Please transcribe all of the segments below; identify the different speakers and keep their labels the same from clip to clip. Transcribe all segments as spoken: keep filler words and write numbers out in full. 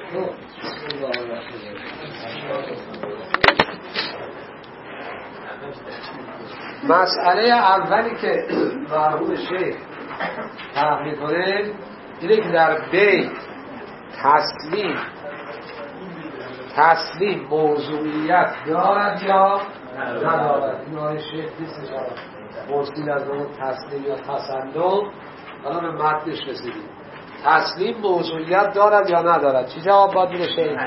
Speaker 1: مسئله اولی که مرحوم شیخ طرح میکنه اینه که در بیت تسلیم تسلیم موضوعیت دارد یا ندارد. این آیه شیخ نیستش مرسیل از اون تسلیم یا تسلم. حالا به متنش رسیدیم. تسلیم موضوعیت دارد یا ندارد. چی جواب باید میده شیخ؟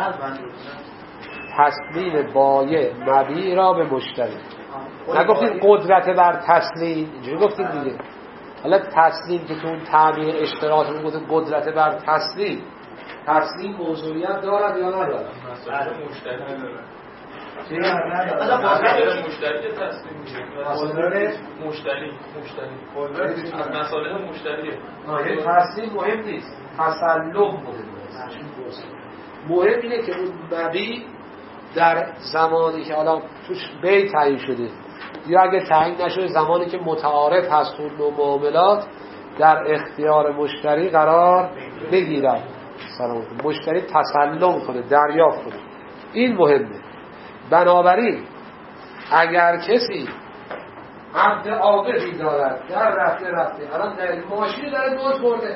Speaker 1: تسلیم بایع مبیع را به مشتری. نگفتیم قدرت بر تسلیم، اینجوری گفتیم دیگه. حالا تسلیم که تو اون تعبیر اشتراط میگه قدرت بر تسلیم، تسلیم موضوعیت دارد یا ندارد؟
Speaker 2: مسئله مشتری ندارد.
Speaker 1: چی؟
Speaker 2: مسئله مشتری تسلیم میشه. مسئله مشتری مشتری از مسئله مشتریه.
Speaker 1: آره تسلیم مهم نیست، تسلم مهمه. مهم اینه که اون مبیع در زمانی که حالا توش بیع تعیین شده یا اگه تعیین نشده زمانی که متعارف هست اون نوع معاملات در اختیار مشتری قرار بگیرد. مشتری تسلم کنه، دریافت کنه. این مهمه. بنابراین اگر کسی عبد عابدی دارد در رفته رفته الان در ماشینی داره دوز برده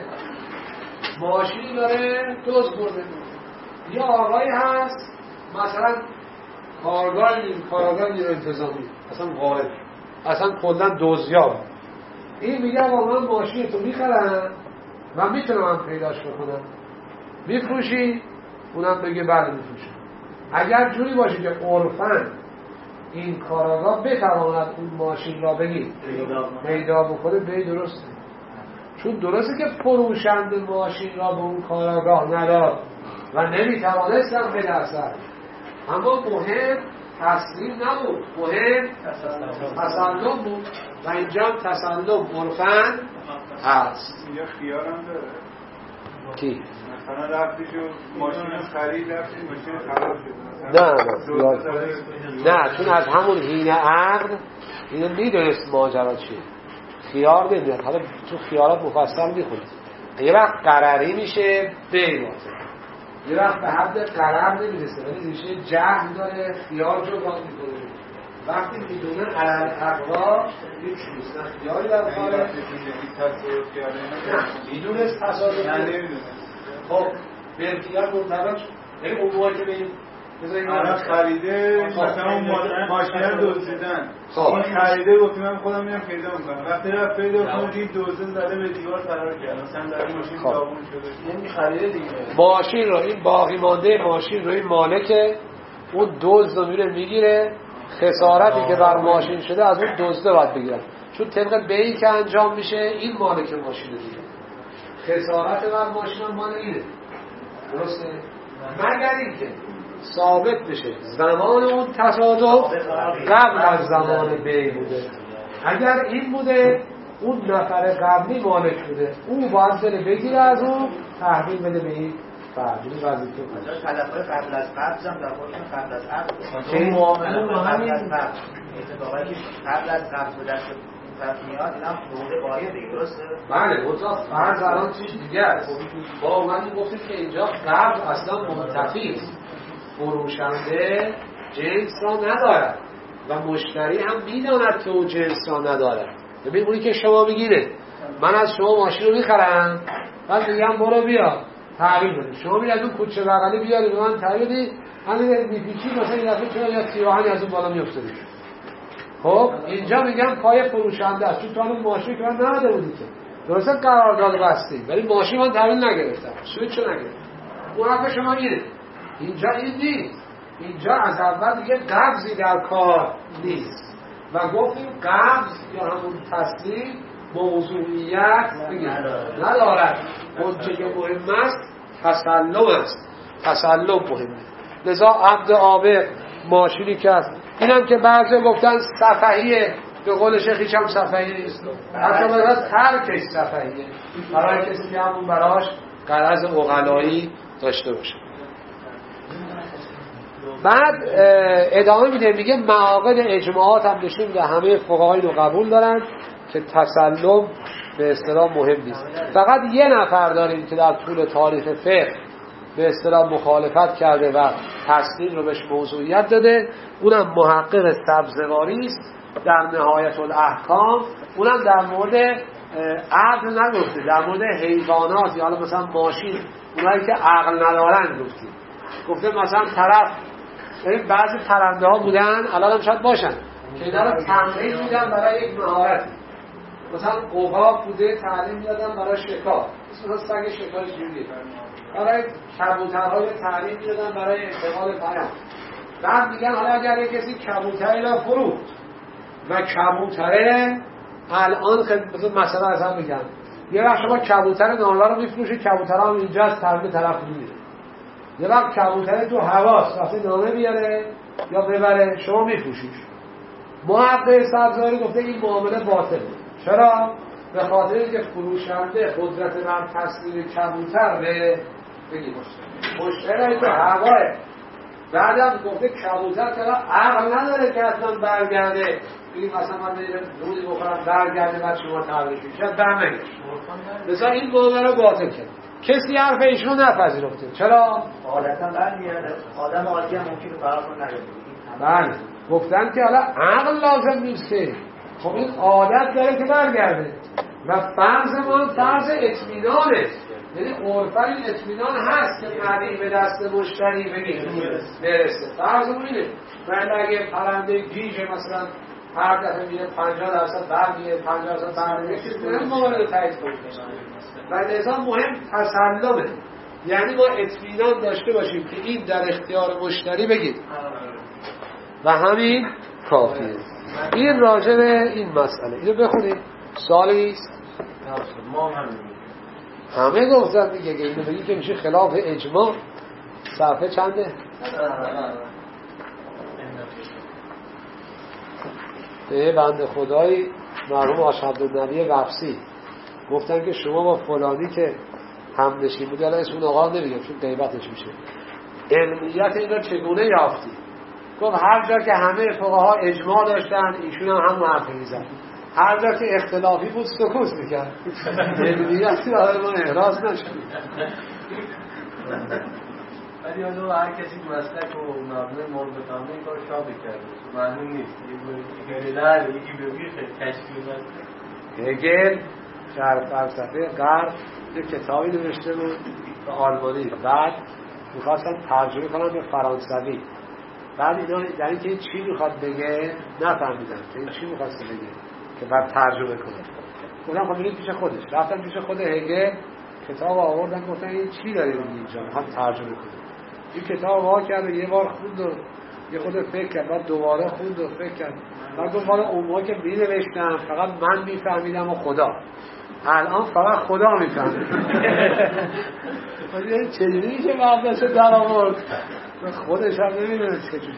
Speaker 1: ماشینی داره دوز برده یا آقایی هست مثلا کارگاه نیم کارگاه نیم انتظامی اصلا وارد اصلا کلن دوزیاب این میگه آقا من ماشین تو میخرم و میتونم من پیداش بکنم میفروشی؟ اونم بگه بله میفروشم. اگر جوری باشه که عرفاً این کارگاه بتواند اون ماشین را بگید پیدا بکنه به درسته، چون درسته که فروشنده ماشین را به اون کارگاه نداد و نمیتوانستم بدرسد، اما مهم تسلیم نبود، مهم تسلم بود و اینجا تسلم عرفاً هست.
Speaker 3: اینجا خیار هم داره
Speaker 1: کی؟
Speaker 3: مثلا رفتی جو ماشین خرید رفتی ماشین خراب شد
Speaker 1: نه نه نه چون از همون حین عقد اینو میدونست ماجرا چیه، خیار نمیاد. حالا تو خیارات مفصل میخونید یه وقت قراری میشه بیمازه، یه وقت به حد قرار نمیرسه ولی میشه جهل داره خیار جبران میکنه. وقتی میدونه علل اقوا هیچ نیست، نه خیاری در کاره میدونست تصادف نمیدونه. خب برکیار منطبق یعنی اون موقع که بگیم
Speaker 3: الان خریده مثلا اون ماشین رو دزدیدن، این خریده گفت من خودم میام پیدا میکنم، وقتی رفت پیدا کنه دید دزد زده به دیوار فرار کرد، مثلا در ماشین داغون شده
Speaker 1: یعنی خریده دیگه ماشین رو این باقی مانده ماشین رو این مالکه اون دزد رو میره میگیره، خسارتی که بر ماشین شده از اون دزده باید بگیرن، چون طبق بیعی که انجام میشه این مالک ماشین دیگه، خسارت بر ماشین هم مال اینه، درسته؟ مگر اینکه ثابت بشه زمان اون تصادف قبل از زمان بیع بوده. اگر این بوده اون نفر قبلی مالک بوده، او باید بره بگیره از اون تحویل بده به این فرد. این وظیفه بود.
Speaker 4: طرفای قبل از قبض هم در خودشون قبل از عقد
Speaker 1: که این معامله
Speaker 4: قبل از قبض اتفاقی که قبل از قبض بودن طرف میاد اینا حقوق بایع دیگه، درسته؟
Speaker 1: بله، اونجا فرض الان چیز دیگه است. با اومدیم گفتیم که اینجا قبض اصلا منتفی است، فروشنده جنس را ندارد و مشتری هم میداند که اون جنس را ندارد. ببین اونی که شما میگیره من از شما ماشین رو میخرم بعد میگم برو بیا تحویل بده، شما میری از اون کوچه بغلی بیاری به من تحویل بدی، همین میپیچی مثلا این دفعه چرا یا سیاهانی از اون بالا میافتادی. خب اینجا میگم پای فروشنده است، چون تو اون ماشین که من نداده بودی که درسته قرارداد بستی ولی ماشین من تحویل نگرفتم، سویچو نگرفتم، اون حق شما میره. اینجا این نیست، اینجا از اول دیگه قبضی در کار نیست و گفتیم قبض یا همون تسلیم موضوعیت ندارد. اون چه که مهم است تسلم است، تسلم مهمه. لذا عبد عابد ماشینی که هست اینم که بعضی گفتن صفحیه، به قول شیخ هیچ هم صفحیه نیست، حتی باید ترکش صفحیه برای کسی که همون براش غرض عقلایی داشته باشه. بعد ادامه میده میگه معاقد اجماعات هم نشون میده همه فقها اینو قبول دارن که تسلم به اصطلاح مهم نیست. فقط یه نفر داریم که در طول تاریخ فقه به اصطلاح مخالفت کرده و تسلیم رو بهش موضوعیت داده. اونم محقق سبزواری است در نهایت الاحکام. اونم در مورد عقل نگفته، در مورد حیوانات یا حالا مثلا ماشین، اونایی که عقل ندارن گفته. گفته مثلا طرف ببین بعضی پرنده ها بودن الان هم شاید باشن که اینا رو تمرین میدن برای یک مهارت. مثلا عقاب بوده تعلیم میدادن برای شکار، مثلا سگ شکار جوری، برای کبوترهای تعلیم میدادن برای انتقال پیام. بعد میگن حالا اگر یک کسی کبوتری را فروخت و کبوتره الان مثلا از هم میگن یه وقت شما کبوتر نانوا رو میفروشید، کبوترها هم اینجا از طرف طرف میره. یه وقت کبوتر تو هواست وقتی نانه بیاره یا ببره شما میفروشید. محقق سبزواری گفته این معامله باطله. چرا؟ به خاطر اینکه فروشنده قدرت بر تسلیم کبوتر به بگید مشتری تو هواه. بعدم گفته کبوتر که عقل نداره که اصلا برگرده این مثلا من میرم رودی بخورم برگرده بعد شما تبریش میشید برنگه. مثلا این معامله رو باطل کرد. کسی حرف ایشون نپذیرفته. چرا؟
Speaker 4: عادتا برمیگرده. آدم عادی هم ممکنه فرق نکنه.
Speaker 1: بله گفتن که حالا عقل لازم نیست که خب این عادت داره که برگرده و فرض ما فرض اطمینانه. یعنی عرفاً این اطمینان هست که مردی به دست مشتری بگید برسه. فرض اون اینه. ولی اگه پرنده گیجه مثلا هر دفعه میره پنجاه درصد برمیه پنجاه درصد برمیه چیز مهم مورد تایید کنید. و لذا مهم تسلمه، یعنی ما اطمینان داشته باشیم که این در اختیار مشتری بگید و همین کافیه. این راجع به این مسئله. اینو بخونید. سوالی است؟
Speaker 2: ما همین
Speaker 1: همه گفتن دیگه اینو بگی که میشه خلاف اجماع. صفحه چنده؟ به بنده خدای مرحوم آشعبدالنبی وفسی گفتن که شما با فلانی که همنشین بودی، الان اسم اون آقا نمیگم چون غیبتش میشه، علمیت این رو چگونه یافتی؟ گفت هر جا که همه فقها اجماع داشتن ایشون هم هم حرف میزد، هر جا که اختلافی بود سکوت میکرد. علمیتی برای ما احراز نشد.
Speaker 5: ولی اونو هر کسی مسلک و مبنای مورد بفهمه این کار شابه کرده معلوم نیست. یکی بلر یکی ببیر تشکیل مسلک.
Speaker 1: هگل در فلسفه غرب یک کتابی نوشته بود به آلمانی، بعد میخواستن ترجمه کنن به فرانسوی. بعد اینا در اینکه این چی میخواد بگه نفهمیدن که این چی میخواسته بگه که بعد ترجمه کنه. گفتم خب برید پیش خودش. رفتم پیش خود هگل، کتاب آوردن گفتن این چی داره اینجا میخواد ترجمه کنه. این کتاب وا کرد و یه بار خوند و یه خود فکر کرد، بعد دوباره خوند و فکر کرد. بعد گفت حالا اون موقع که می‌نوشتم فقط من میفهمیدم و خدا. الان فقط خدا میفهمه. ولی چجوری که مقدس در آورد خودش هم نمیدونه چجوری.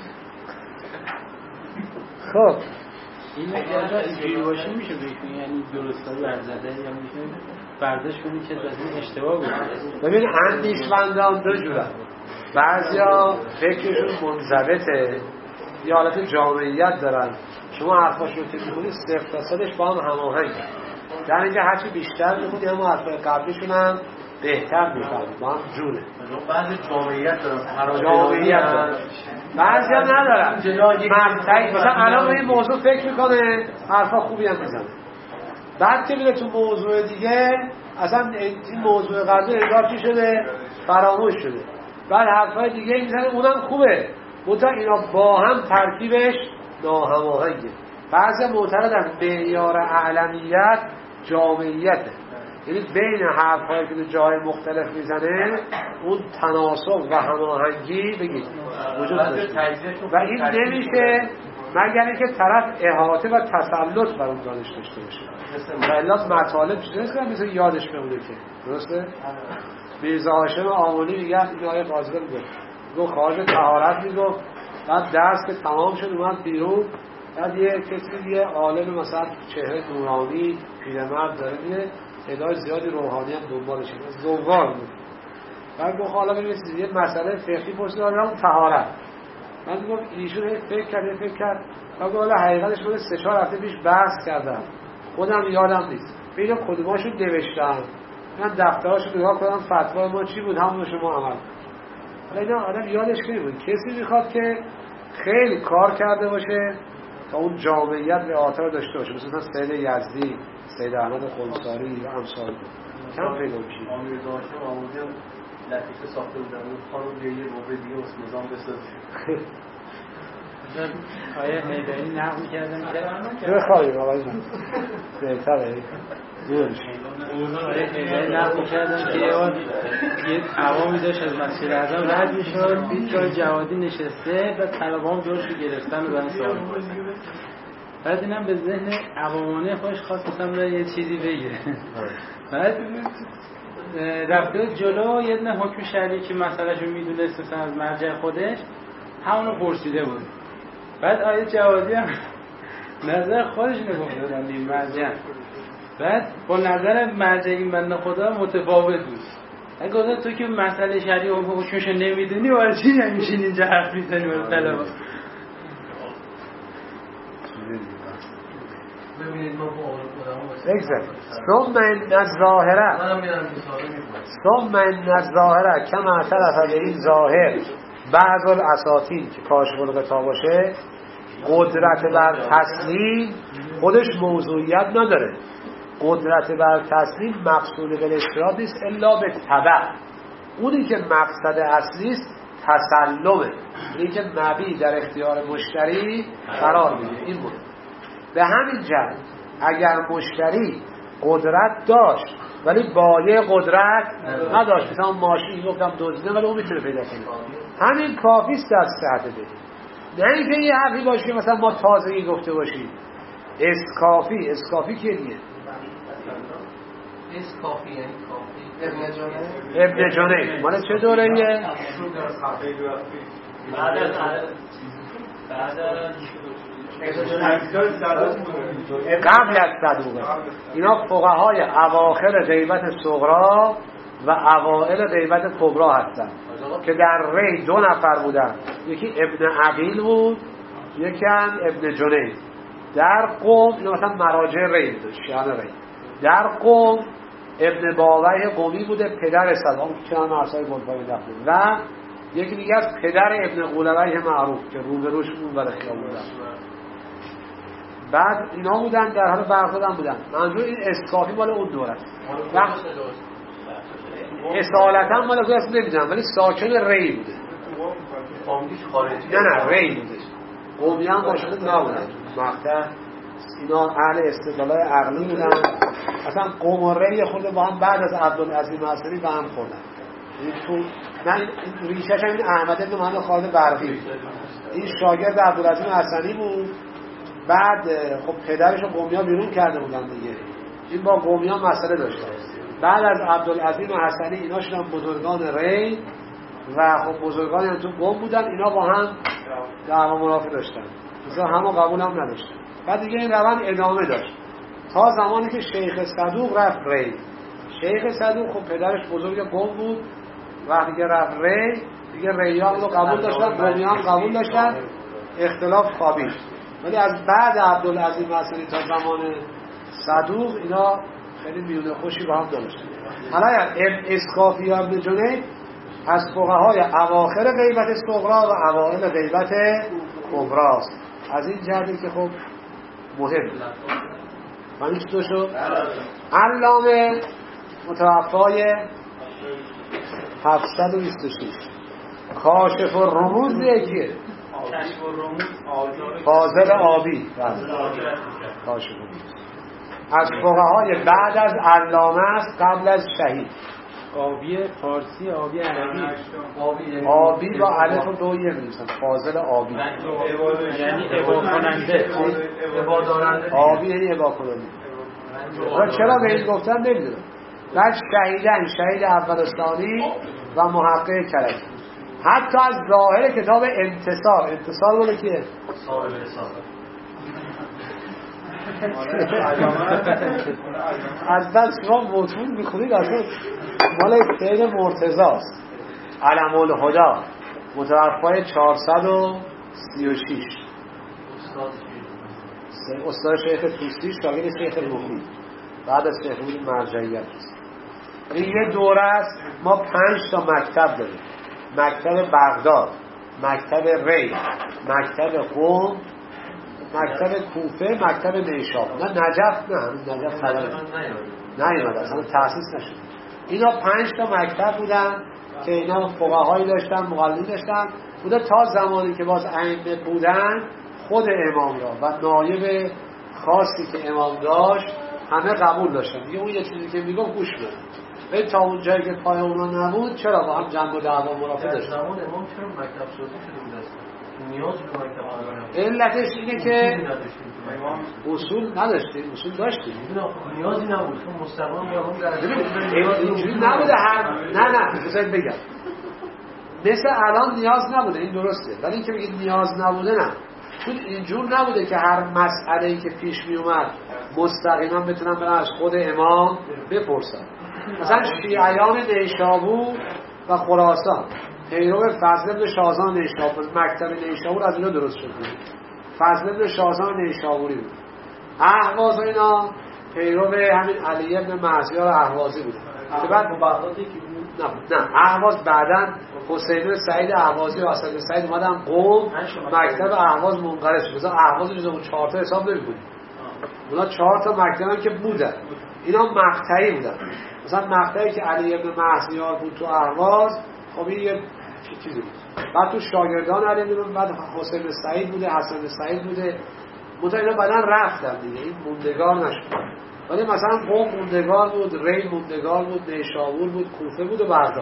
Speaker 1: خب
Speaker 5: این مقدار اینجوری باشه میشه بگیم یعنی درستایی ورزده یا میشه برداشت کنی که این اشتباه بود.
Speaker 1: ببین اندیشمندان دو جورن. بعضیا فکرشون منضبطه یا حالت جامعیت دارن، شما حرفاشون رو که می‌خونی صفر تا صدش با هم هماهنگه، در اینجا هرچی بیشتر می‌خونی همون حرفای قبلیشون هم بهتر می‌فهمی، با هم جونه.
Speaker 5: بعضی جامعیت دارن،
Speaker 1: جامعیت دارن، بعضی هم ندارن. منطقی مثلا الان به این موضوع فکر میکنه حرفا خوبی هم میزنه، بعد که میره تو موضوع دیگه اصلا این موضوع قبلی انگار چی شده؟ فراموش شده. بعد حرفای دیگه میزنه اونم خوبه، منتها اینا با هم ترکیبش ناهماهنگه. بعضی معتقدن معیار اعلمیت جامعیته، یعنی بین حرفایی که جای مختلف میزنه اون تناسب و هماهنگی بگید وجود داشته و این نمیشه مگر اینکه طرف احاطه و تسلط بر اون دانش داشته باشه. الا مطالب چیزی نیست که مثل یادش بمونه که درسته؟ میرزا هاشم آملی میگه این آیه قاضی میگه گو خارج طهارت میگفت، بعد درس که تمام شد اومد بیرون، بعد یه کسی یه عالم مثلا چهره نورانی پیرمرد داره میره تعداد زیادی روحانی هم دنبالش هست، زوار بود. بعد گفت حالا ببینید یه مسئله فقهی پرسید اون طهارت. من گفت ایشون فکر کرد فکر کرد بعد گفت حالا حقیقتش من سه چهار هفته پیش بحث کردم خودم یادم نیست ببینم کدوماشو نوشتم، من دفتراشو نگاه کردم فتوا ما چی بود همون شما عمل. حالا اینا آدم یادش نمیاد. کسی میخواد که خیلی کار کرده باشه تا اون جامعیت به آثار داشته باشه، مثلا سید یزدی، سید احمد خنثاری و امثال کم پیدا میشه.
Speaker 5: امیر داشتم آموزه لطیفه ساخته بودن اون خانم دیگه یه موقع دیگه واسه نظام بسازه.
Speaker 6: آیا میدانی نقل می‌کردن که
Speaker 1: بخوای آقای من بهتره گوش
Speaker 6: آیا میدانی نقل می‌کردن که یه عوامی داشت از مسجد اعظم رد می‌شد، دید که جوادی نشسته و طلبه‌ها جلوش رو گرفتن و برای سوال می‌پرسن. بعد اینم به ذهن عوامانه خودش خواست مثلا یه چیزی بگیره. بعد رفته جلو یه دونه حکم شرعی که مسئله‌شو می‌دونست مثلا از مرجع خودش همونو پرسیده بود. بعد آیه جوادی هم نظر خودش نگفته بودن این مرجع، بعد با نظر مرجع این بنده خدا متفاوت بود. اگه گفت تو که مسئله شرعی و حکمشو نمیدونی ولی چی نمیشین اینجا حرف میزنی برای طلبا؟
Speaker 5: ببینید ما با آدم
Speaker 1: بگذاریم ثم ان الظاهره ثم ان الظاهره کما اعترف به این ظاهر بعض الاساطین که کاشف الغطا باشه قدرت بر تسلیم خودش موضوعیت نداره. قدرت بر تسلیم مقصود به اشتراط نیست الا به تبع. اونی که مقصد اصلی است تسلمه، اینی که نبی در اختیار مشتری قرار میده. این بود. به همین جهت اگر مشتری قدرت داشت ولی بایه قدرت نداشت، مثلا ماشین گفتم دزدیدم ولی اون میتونه پیدا کنه، همین کافی است در صحت بده. نه اینکه یه حرفی باشه مثلا ما تازگی گفته باشیم. اسکافی اسکافی که دیگه
Speaker 5: اسکافی یعنی کافی ابن جانه
Speaker 1: ابن جانه مال چه دوره ایه؟
Speaker 5: بعد از بعد
Speaker 1: قبل از صدوقه. اینا فقهای اواخر غیبت صغرا و اوائل غیبت کبرا هستن که در ری دو نفر بودن، یکی ابن عقیل بود یکی هم ابن جنید. در قوم اینا مثلا مراجع ری بود، شیعان ری. در قوم ابن باوی قومی بوده، پدر صدام که هم عرصای بلپایی دفته، و یکی دیگه از پدر ابن قولوی معروف که روبروش اون بر خیابون بودن. بعد اینا بودن در حال برخورد هم بودن. منظور این اسکافی مال اون دوره است. اصالتا مال اون اسم نمیدونم ولی ساکن ری بوده.
Speaker 5: فامیلیش خارجی
Speaker 1: نه نه ری بوده. قومی هم باشده نبودن. مقطع اینا اهل استدلال عقلی بودن. اصلا قوم و ری خورده با هم بعد از عبدالعظیم حسنی با هم خوردن. تو من ریشش هم این احمد ابن محمد خالد برقی بود. این شاگرد عبدالعظیم حسنی بود. بعد خب پدرش رو قومی ها بیرون کرده بودن دیگه. این با قومی ها مسئله داشتن. بعد از عبدالعظیم حسنی اینا شدن بزرگان ری و خب بزرگان هم تو قوم بودن. اینا با هم دعوا منافی داشتن، مثلا همه قبول هم نداشتن. بعد دیگه این روند ادامه داشت تا زمانی که شیخ صدوق رفت ری. شیخ صدوق خب پدرش بزرگ قوم بود. وقتی که رفت ری دیگه ریان رو قبول داشتن، قومی هم قبول داشتن، اختلاف خوابید. ولی از بعد عبدالعظیم حسنی تا زمان صدوق اینا خیلی میونه خوشی با هم داشتن. حالا ابن اسکافی و ابن جنید از فقهای اواخر غیبت صغرا و اوائل غیبت کبرا است. از این جهتی که خب مهم فهمید چطور شد؟ علامه متوفای هفتصد و بیست و شش کاشف الرموز یکیه،
Speaker 6: کشف الرموز
Speaker 1: فاضل آبی کاشف الرموز از فقهای بعد از علامه است قبل از شهید.
Speaker 6: آبی فارسی آبی عربی
Speaker 1: آبی با الف و دو یه می‌نویسن. فاضل آبی
Speaker 6: یعنی ابا کننده،
Speaker 5: ابا دارنده.
Speaker 1: آبی یعنی ابا کننده. چرا به این گفتن نمیدونم. بعد شهیدن شهید اولستانی و محقق کلکی. حتی از ظاهر کتاب انتصار انتصار بوده که
Speaker 5: صاحب رسالت
Speaker 1: از بس شما مطمئن میخونید اصلا مال سید مرتضی است. علم الهدا متوفای چهارصد و سی و شش استاد شیخ توسی شاگرد شیخ مفید بعد از شیخ مفید مرجعیت است. این یه دوره است. ما پنج تا مکتب داریم. مکتب بغداد، مکتب ری، مکتب قم، مکتب کوفه، مکتب نیشابور. نه نجف، نه نجف خبره نیومده، اصلا تأسیس نشد. اینا پنج تا مکتب بودن که اینا فقهایی داشتن، مقلدین داشتن بوده تا زمانی که باز ائمه بودن خود امام را و نایب خاصی که امام داشت همه قبول داشتن. دیگه اون یه چیزی که میگم گوش بده. ولی تا اون جایی که پای اونا نبود چرا با هم جنگ و دعوا مرافع داشتن؟
Speaker 5: زمان امام چرا مکتب سازی شده بود اصلا؟ نیاز به مکتب نداشتیم.
Speaker 1: علتش اینه که اصول نداشتیم، اصول داشتیم.
Speaker 5: نیازی نبود. چون مستقیم میام در
Speaker 1: اینجوری نبوده هر نه نه بذارید بگم. مثل الان نیاز نبوده، این درسته. ولی اینکه بگید نیاز نبوده نه. چون اینجور نبوده که هر مسئله‌ای که پیش می اومد مستقیما بتونن برن از خود امام بپرسن. مثلا شیعیان نیشابور و خراسان پیرو فضل بن شاهزان نیشابور، مکتب نیشابور از اینا درست شد. فضل بن شاهزان نیشابوری بود. اهواز اینا پیرو همین علی بن مهزیار اهوازی بود. که بعد
Speaker 5: بغدادی که
Speaker 1: نه نه اهواز بعدن حسین سعید اهوازی و حسن سعید اومدن قم، مکتب اهواز منقرض شد. مثلا اهواز جزو اون چهار تا حساب نمی‌کنید. اونا چهار تا مکتبن که بودن. اینا مقطعی بودن. مثلا مقطعی که علی بن مهزیار بود تو اهواز، خب این یه چیزی بود. بعد تو شاگردان علی بن بعد حسین سعید بوده، حسن سعید بوده. متأ اینا بعدن رفتن دیگه. این موندگار نشد. ولی مثلا قم موندگار بود، ری موندگار بود، نیشابور بود، کوفه بود و بغداد.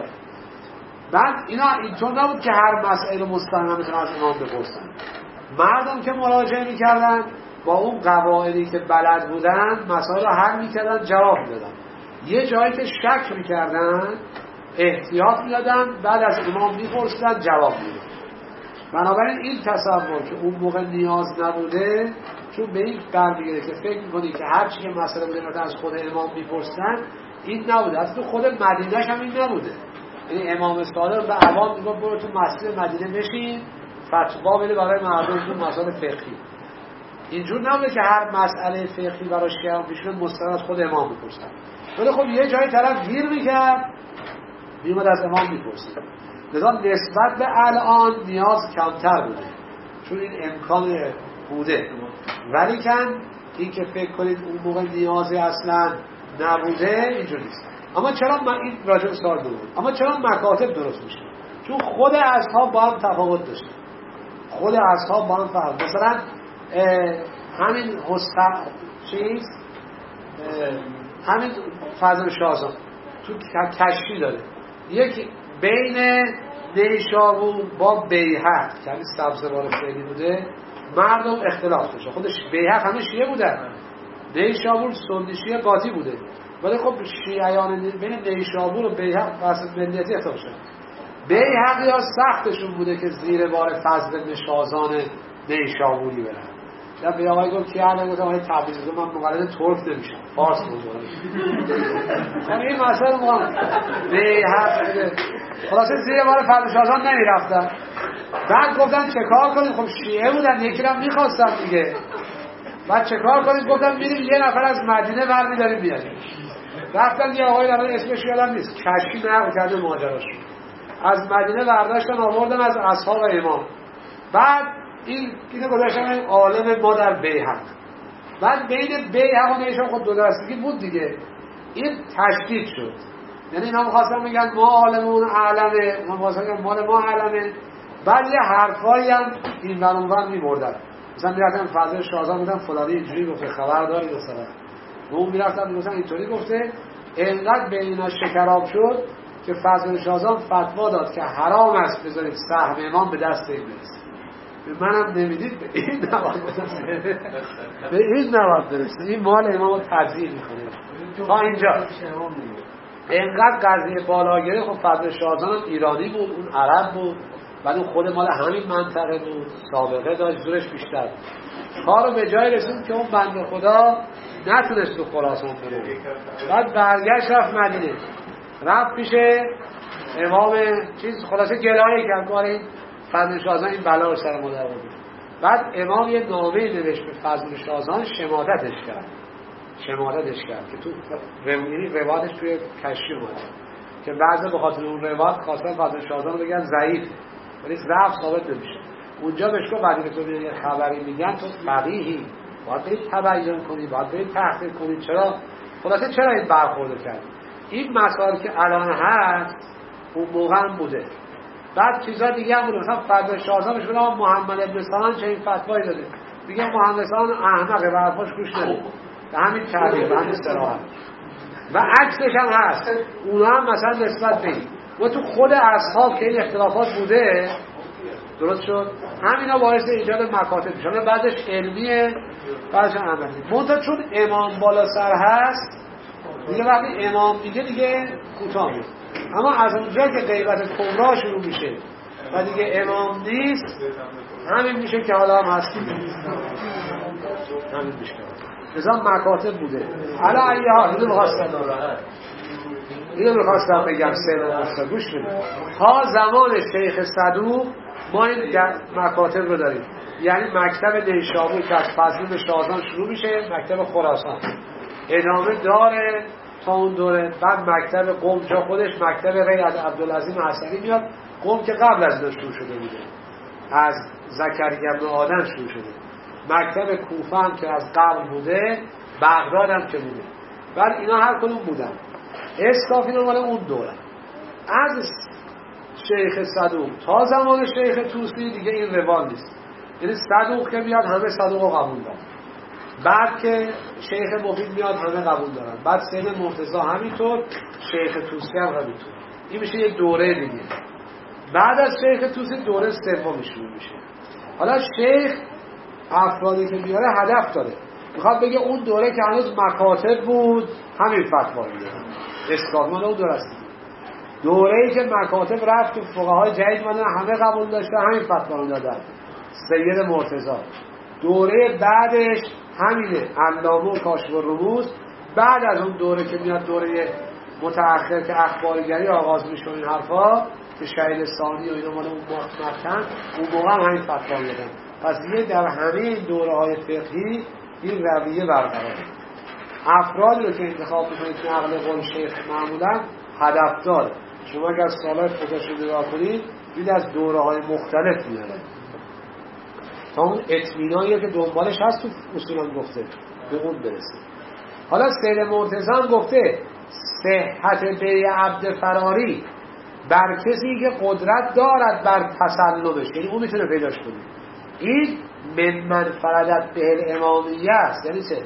Speaker 1: بعد اینا اینطور نبود که هر مسئله مستقیما میتونن از امام بپرسن. مردم که مراجعه میکردن با اون قواعدی که بلد بودن مسائل رو حل میکردن، جواب میدادن. یه جایی که شک میکردن احتیاط میدادن، بعد از امام میپرسیدن جواب میدادن. بنابراین این تصور که اون موقع نیاز نبوده، چون به این برمیگره که فکر میکنی که هر چی که مسئله بوده از خود امام میپرسن، این نبوده. اصلا خود مدینه‌ش هم این نبوده. یعنی امام صادق به عوام میگه برو تو مسجد مدینه بشین فتوا بده برای مردم تو مسائل فقهی. اینجور نبوده که هر مسئله فقهی برای شیعه بشون مستقیم از خود امام بپرسن. ولی خب یه جای طرف گیر میکرد میومد از امام میپرسید. لذا نسبت به الان نیاز کمتر بوده، چون این امکان بوده. ولی کن این که فکر کنید اون موقع نیازی اصلا نبوده، اینجور نیست. اما چرا من این راجع به سوال بود؟ اما چرا مکاتب درست میشه؟ چون خود اصحاب با هم تفاوت داشتن. خود اصحاب با هم فرق. مثلا همین حسن چیز همین فضل شاهزان تو کشفی داره، یک بین نیشابور با بیهق که همین سبزوار فعلی بوده مردم اختلاف داشتن. خودش بیهق همه شیعه بودن، نیشابور سنی شیعه قاطی بوده. ولی خب شیعیان بین نیشابور و بیهق واسه ملیتی اختلاف شد. بیهق یا سختشون بوده که زیر بار فضل بن شاهزان نیشابوری برن. شب به آقای گفت که الان گفتم آقای تبریزی من مقلد ترک نمیشم، فارس بودم. یعنی این مسئله ما بیهق بوده. خلاصه زیر بار فضل شاهزان نمیرفتن. بعد گفتن چه کار کنیم؟ خب شیعه بودن، یکی رو میخواستن دیگه. بعد چه کار کنیم؟ گفتن میریم یه نفر از مدینه برمی‌داریم بیاریم. رفتن یه آقای الان اسمش یادم نیست، کشفی نقل کرده ماجراش. از مدینه برداشتن آوردن از اصحاب امام. بعد این اینو گذاشتن عالم ما در بیهق. بعد بین بیهق و نیشابور خود دو دستگی بود دیگه. این تشدید شد. یعنی اینا می‌خواستن میگن ما عالمون اعلمه، ما واسه مال ما اعلمه. بعد یه حرفایی هم این ورانور می‌بردن. مثلا میرفتن فضل شاهزان بودن فلانی اینجوری گفته، خبر داری مثلا. اون میرفتن مثلا اینطوری گفته. اینقدر بینا شکراب شد که فضل شاهزان فتوا داد که حرام است بذارید سهم امام به دست این برسه. به منم نمیدید، به این نباید برسه. به این نباید برسه. این مال امام رو تضییع میکنه. تا اینجا اینقدر قضیه بالا گرفت. خب فضل شاهزان هم ایرانی بود، اون عرب بود، ولی خود مال همین منطقه بود، سابقه داشت، زورش بیشتر بود. کارو به جای رسید که اون بنده خدا نتونست تو خراسان بره. بعد برگشت رفت مدینه، رفت پیش امام چیز، خلاصه گلایه کرد باره این فضل شاهزان این بلا رو سر ما در آورد. بعد امام یه نامه نوشت به فضل شاهزان، شماتتش کرد شماتتش کرد که تو روایتش توی کشی اومد که بعضی به خاطر اون روایت خواستن فضل شاهزان رو بگن ضعیف، ولی ضعف ثابت نمیشه. اونجا بهش گفت وقتی که تو یه خبری میگن تو فقیهی، باید برید تبیین کنی، باید برید تحقیق کنی. چرا خلاصه چرا این برخورد کرد؟ این مسائل که الان هست اون موقع هم بوده. بعد چیزا دیگه هم بوده، مثلا فضل شاهزان بهش گفت محمد ابن سنان چه این فتوایی داده، میگه محمد سنان احمقه و حرفاش گوش نده. به همین تعریف، به همین صراحت. و عکسش هم هست، اونا هم مثلا نسبت به این و تو خود اصحاب که این اختلافات بوده، درست شد، همینا باعث ایجاد مکاتب میشن. بعدش علمیه، بعدش عملی. منتها چون امام بالا سر هست دیگه، وقتی امام دیگه دیگه کوتاه میشه. اما از اونجا که غیبت کبرا شروع میشه و دیگه امام نیست، همین میشه که حالا هم هستی همین میشه. نظام مکاتب بوده. حالا ایه ها اینو میخواستم اینو میخواستم بگم سه نماستا گوش بدید. تا زمان شیخ صدوق ما این مکاتب رو داریم، یعنی مکتب نیشابور که از فضل شاهزان شروع میشه، مکتب خراسان ادامه داره تا اون دوره. بعد مکتب قم جا خودش مکتب ری از عبدالعظیم حسنی میاد. قم که قبل از این شروع شده بوده، از زکریا بن آدم شروع شده. مکتب کوفه هم که از قبل بوده، بغداد هم که بوده. بعد اینا هر کدوم بودن. اسکافی رو مال اون دوره. از شیخ صدوق تا زمان شیخ طوسی دیگه این روال نیست. یعنی صدوق که میاد همه صدوق رو قبول دارن. بعد که شیخ مفید میاد همه قبول دارن. بعد سید مرتضی همینطور، شیخ طوسی هم همینطور. این میشه یک دوره دیگه. بعد از شیخ طوسی دوره سوم شروع میشه. حالا شیخ افرادی که میاره هدف داره، میخواد بگه اون دوره که هنوز مکاتب بود همین فتوا میده. اسکاتمان اون دوره است. دوره‌ای که مکاتب رفت تو فقهای جدید مدن همه قبول داشته، همین فتوا رو دادن. سید مرتضی. دوره بعدش همینه، علامه و کاشف الرموز. بعد از اون دوره که میاد دوره متأخر که اخبارگری آغاز میشه این حرفا که شهید ثانی و اینا مال اون متن، اون موقع هم همین فتوا دادن. پس دیگه در همه این دوره‌های فقهی این رویه برقراره. افرادی رو که انتخاب می‌کنید که نقل قول شیخ معمولا هدف داره. شما اگر سالهای خودش رو نگاه کنید دید از دوره‌های مختلف میاره تا اون اطمینانی که دنبالش هست تو اصولا گفته به اون برسه. حالا سید مرتضی هم گفته صحت بیع عبد فراری بر کسی که قدرت دارد بر تسلمش، یعنی اون میتونه پیداش کنه. این من من فردت به امامیه است. یعنی چه؟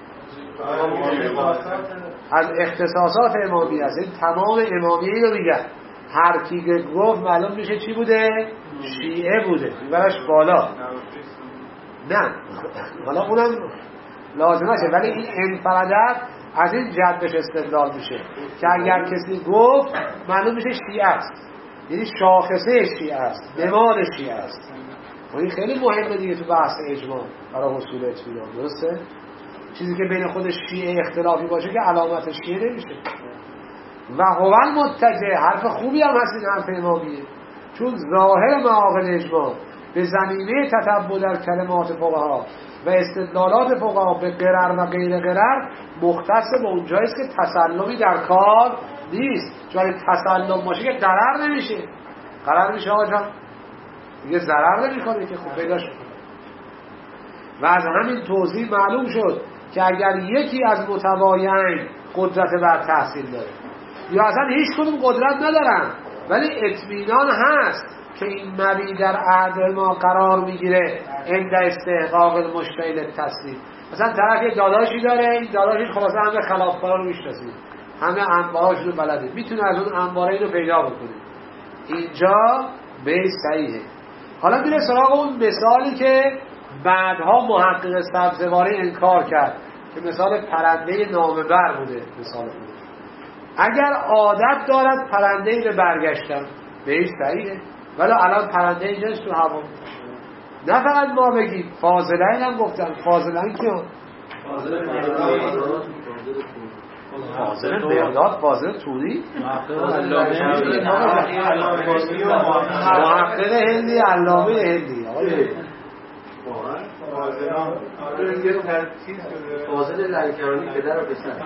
Speaker 1: از اختصاصات امامیه است. این تمام امامیه رو میگن. هر کی که گفت معلوم میشه چی بوده؟ شیعه بوده. میبرش بالا. نه حالا اونم لازم هست، ولی این انفرادت از این جدش استدلال میشه که اگر کسی گفت معلوم میشه شیعه است، یعنی شاخصه شیعه است، نماد شیعه است. و این خیلی مهمه دیگه تو بحث اجماع برای حصول اطمینان. درسته؟ چیزی که بین خود شیعه اختلافی باشه که علامت شیعه نمیشه. و هوال متجه حرف خوبی هم هست این حرف امامیه، چون ظاهر معاقل اجماع به زمینه تتبع در کلمات فقها و استدلالات فقها به قرر و غیر قرر مختص به اونجایی است که تسلمی در کار نیست. چون تسلم باشه که قرر نمیشه. قرر میشه آقا جان دیگه ضرر نمیکنه که خوب پیداش میکنه. و از همین توضیح معلوم شد که اگر یکی از متباینین قدرت بر تحصیل داره یا اصلا هیچ کدوم قدرت ندارن ولی اطمینان هست که این مبی در عهد ما قرار میگیره عند استحقاق المشتهی التسلیم. مثلا طرف یه داداشی داره، این داداشی خلاصه همه خلافکارا رو میشناسید، همه انبارهاشون رو بلده، میتونه از اون انباره اینو پیدا بکنه. اینجا به صحیحه. حالا میره سراغ اون مثالی که بعدها محقق سبزواری انکار کرد که مثال پرنده نامبر بوده. مثال بوده اگر عادت دارد پرنده‌ای به برگشتن به صحیحه، ولی الان پرنده اینجاست تو هوا. نه فقط ما بگیم، فاضلین هم گفتن. فاضلین کیان؟ فاضل بغداد، فاضل توری، محقق هندی، علامه هندی.
Speaker 3: فاضلان. آره یه ترتیب شده.
Speaker 5: فاضل لنکرانی پدر و پسر.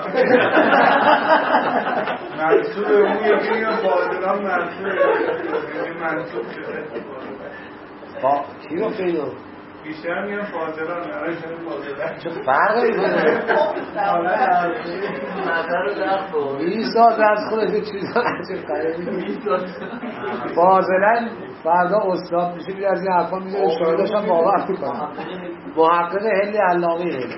Speaker 3: منصوب اون یکی میگم فاضلان منصوب یکی منصوب شده.
Speaker 1: با کی رو پیدا؟
Speaker 3: بیشتر میگم فاضلان آره شده فاضلان.
Speaker 1: چه فرقی میکنه؟
Speaker 5: مادر رو درخت بود.
Speaker 1: بیست سال از خودت چیزا عجب غریبی. فاضلا فردا استاد میشه میاد از این حرفا میذاره شاهداش هم باور میکنه. محقق هلی علامه هلی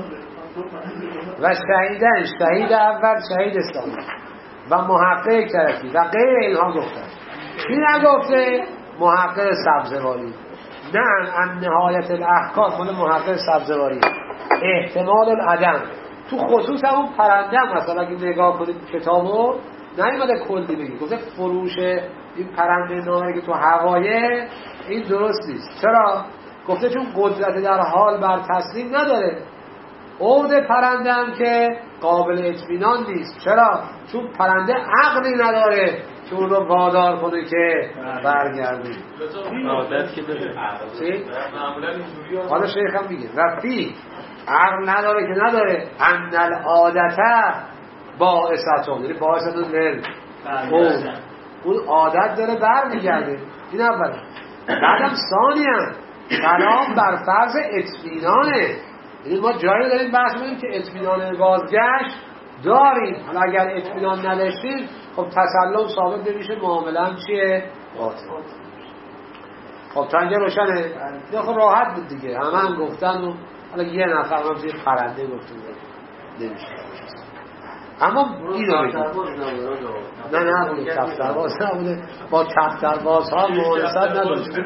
Speaker 1: و شهیدن شهید اول شهید اسلامی و محقق کرکی و غیر اینها گفتن. کی نگفته؟ محقق سبزواری. نه ان نهایت الاحکام مال محقق سبزواری. احتمال العدم تو خصوص همون پرنده مثلا اگه نگاه کنید کتابو نمیاد کلی بگی گفته فروش این پرنده نامه که تو هوایه این درست نیست. چرا؟ گفته چون قدرت در حال بر تسلیم نداره. عود پرنده هم که قابل اطمینان نیست. چرا؟ چون پرنده عقلی نداره که اون رو وادار کنه که برگردونه.
Speaker 6: عادت که داره.
Speaker 1: چی؟ حالا شیخ هم میگه رفی عقل نداره که نداره ان العادته باعثتون یعنی باعثتون لل اون اون عادت داره برمیگرده. این اول. بعدم ثانی هم کلام بر فرض اطمینانه. یعنی ما جایی داریم بحث می‌کنیم که اطمینان بازگشت داریم. حالا اگر اطمینان نداشتیم خب تسلم ثابت نمیشه معامله هم چیه؟ باطل. خب تا اینجا روشنه؟ یا خب راحت بود دیگه همه هم گفتن و حالا یه نفر هم زیر پرنده گفتن نمیشه. اما اینو بگیم نه نه بوده کفترباز نبوده با کفترباز ها مهارست نداشته.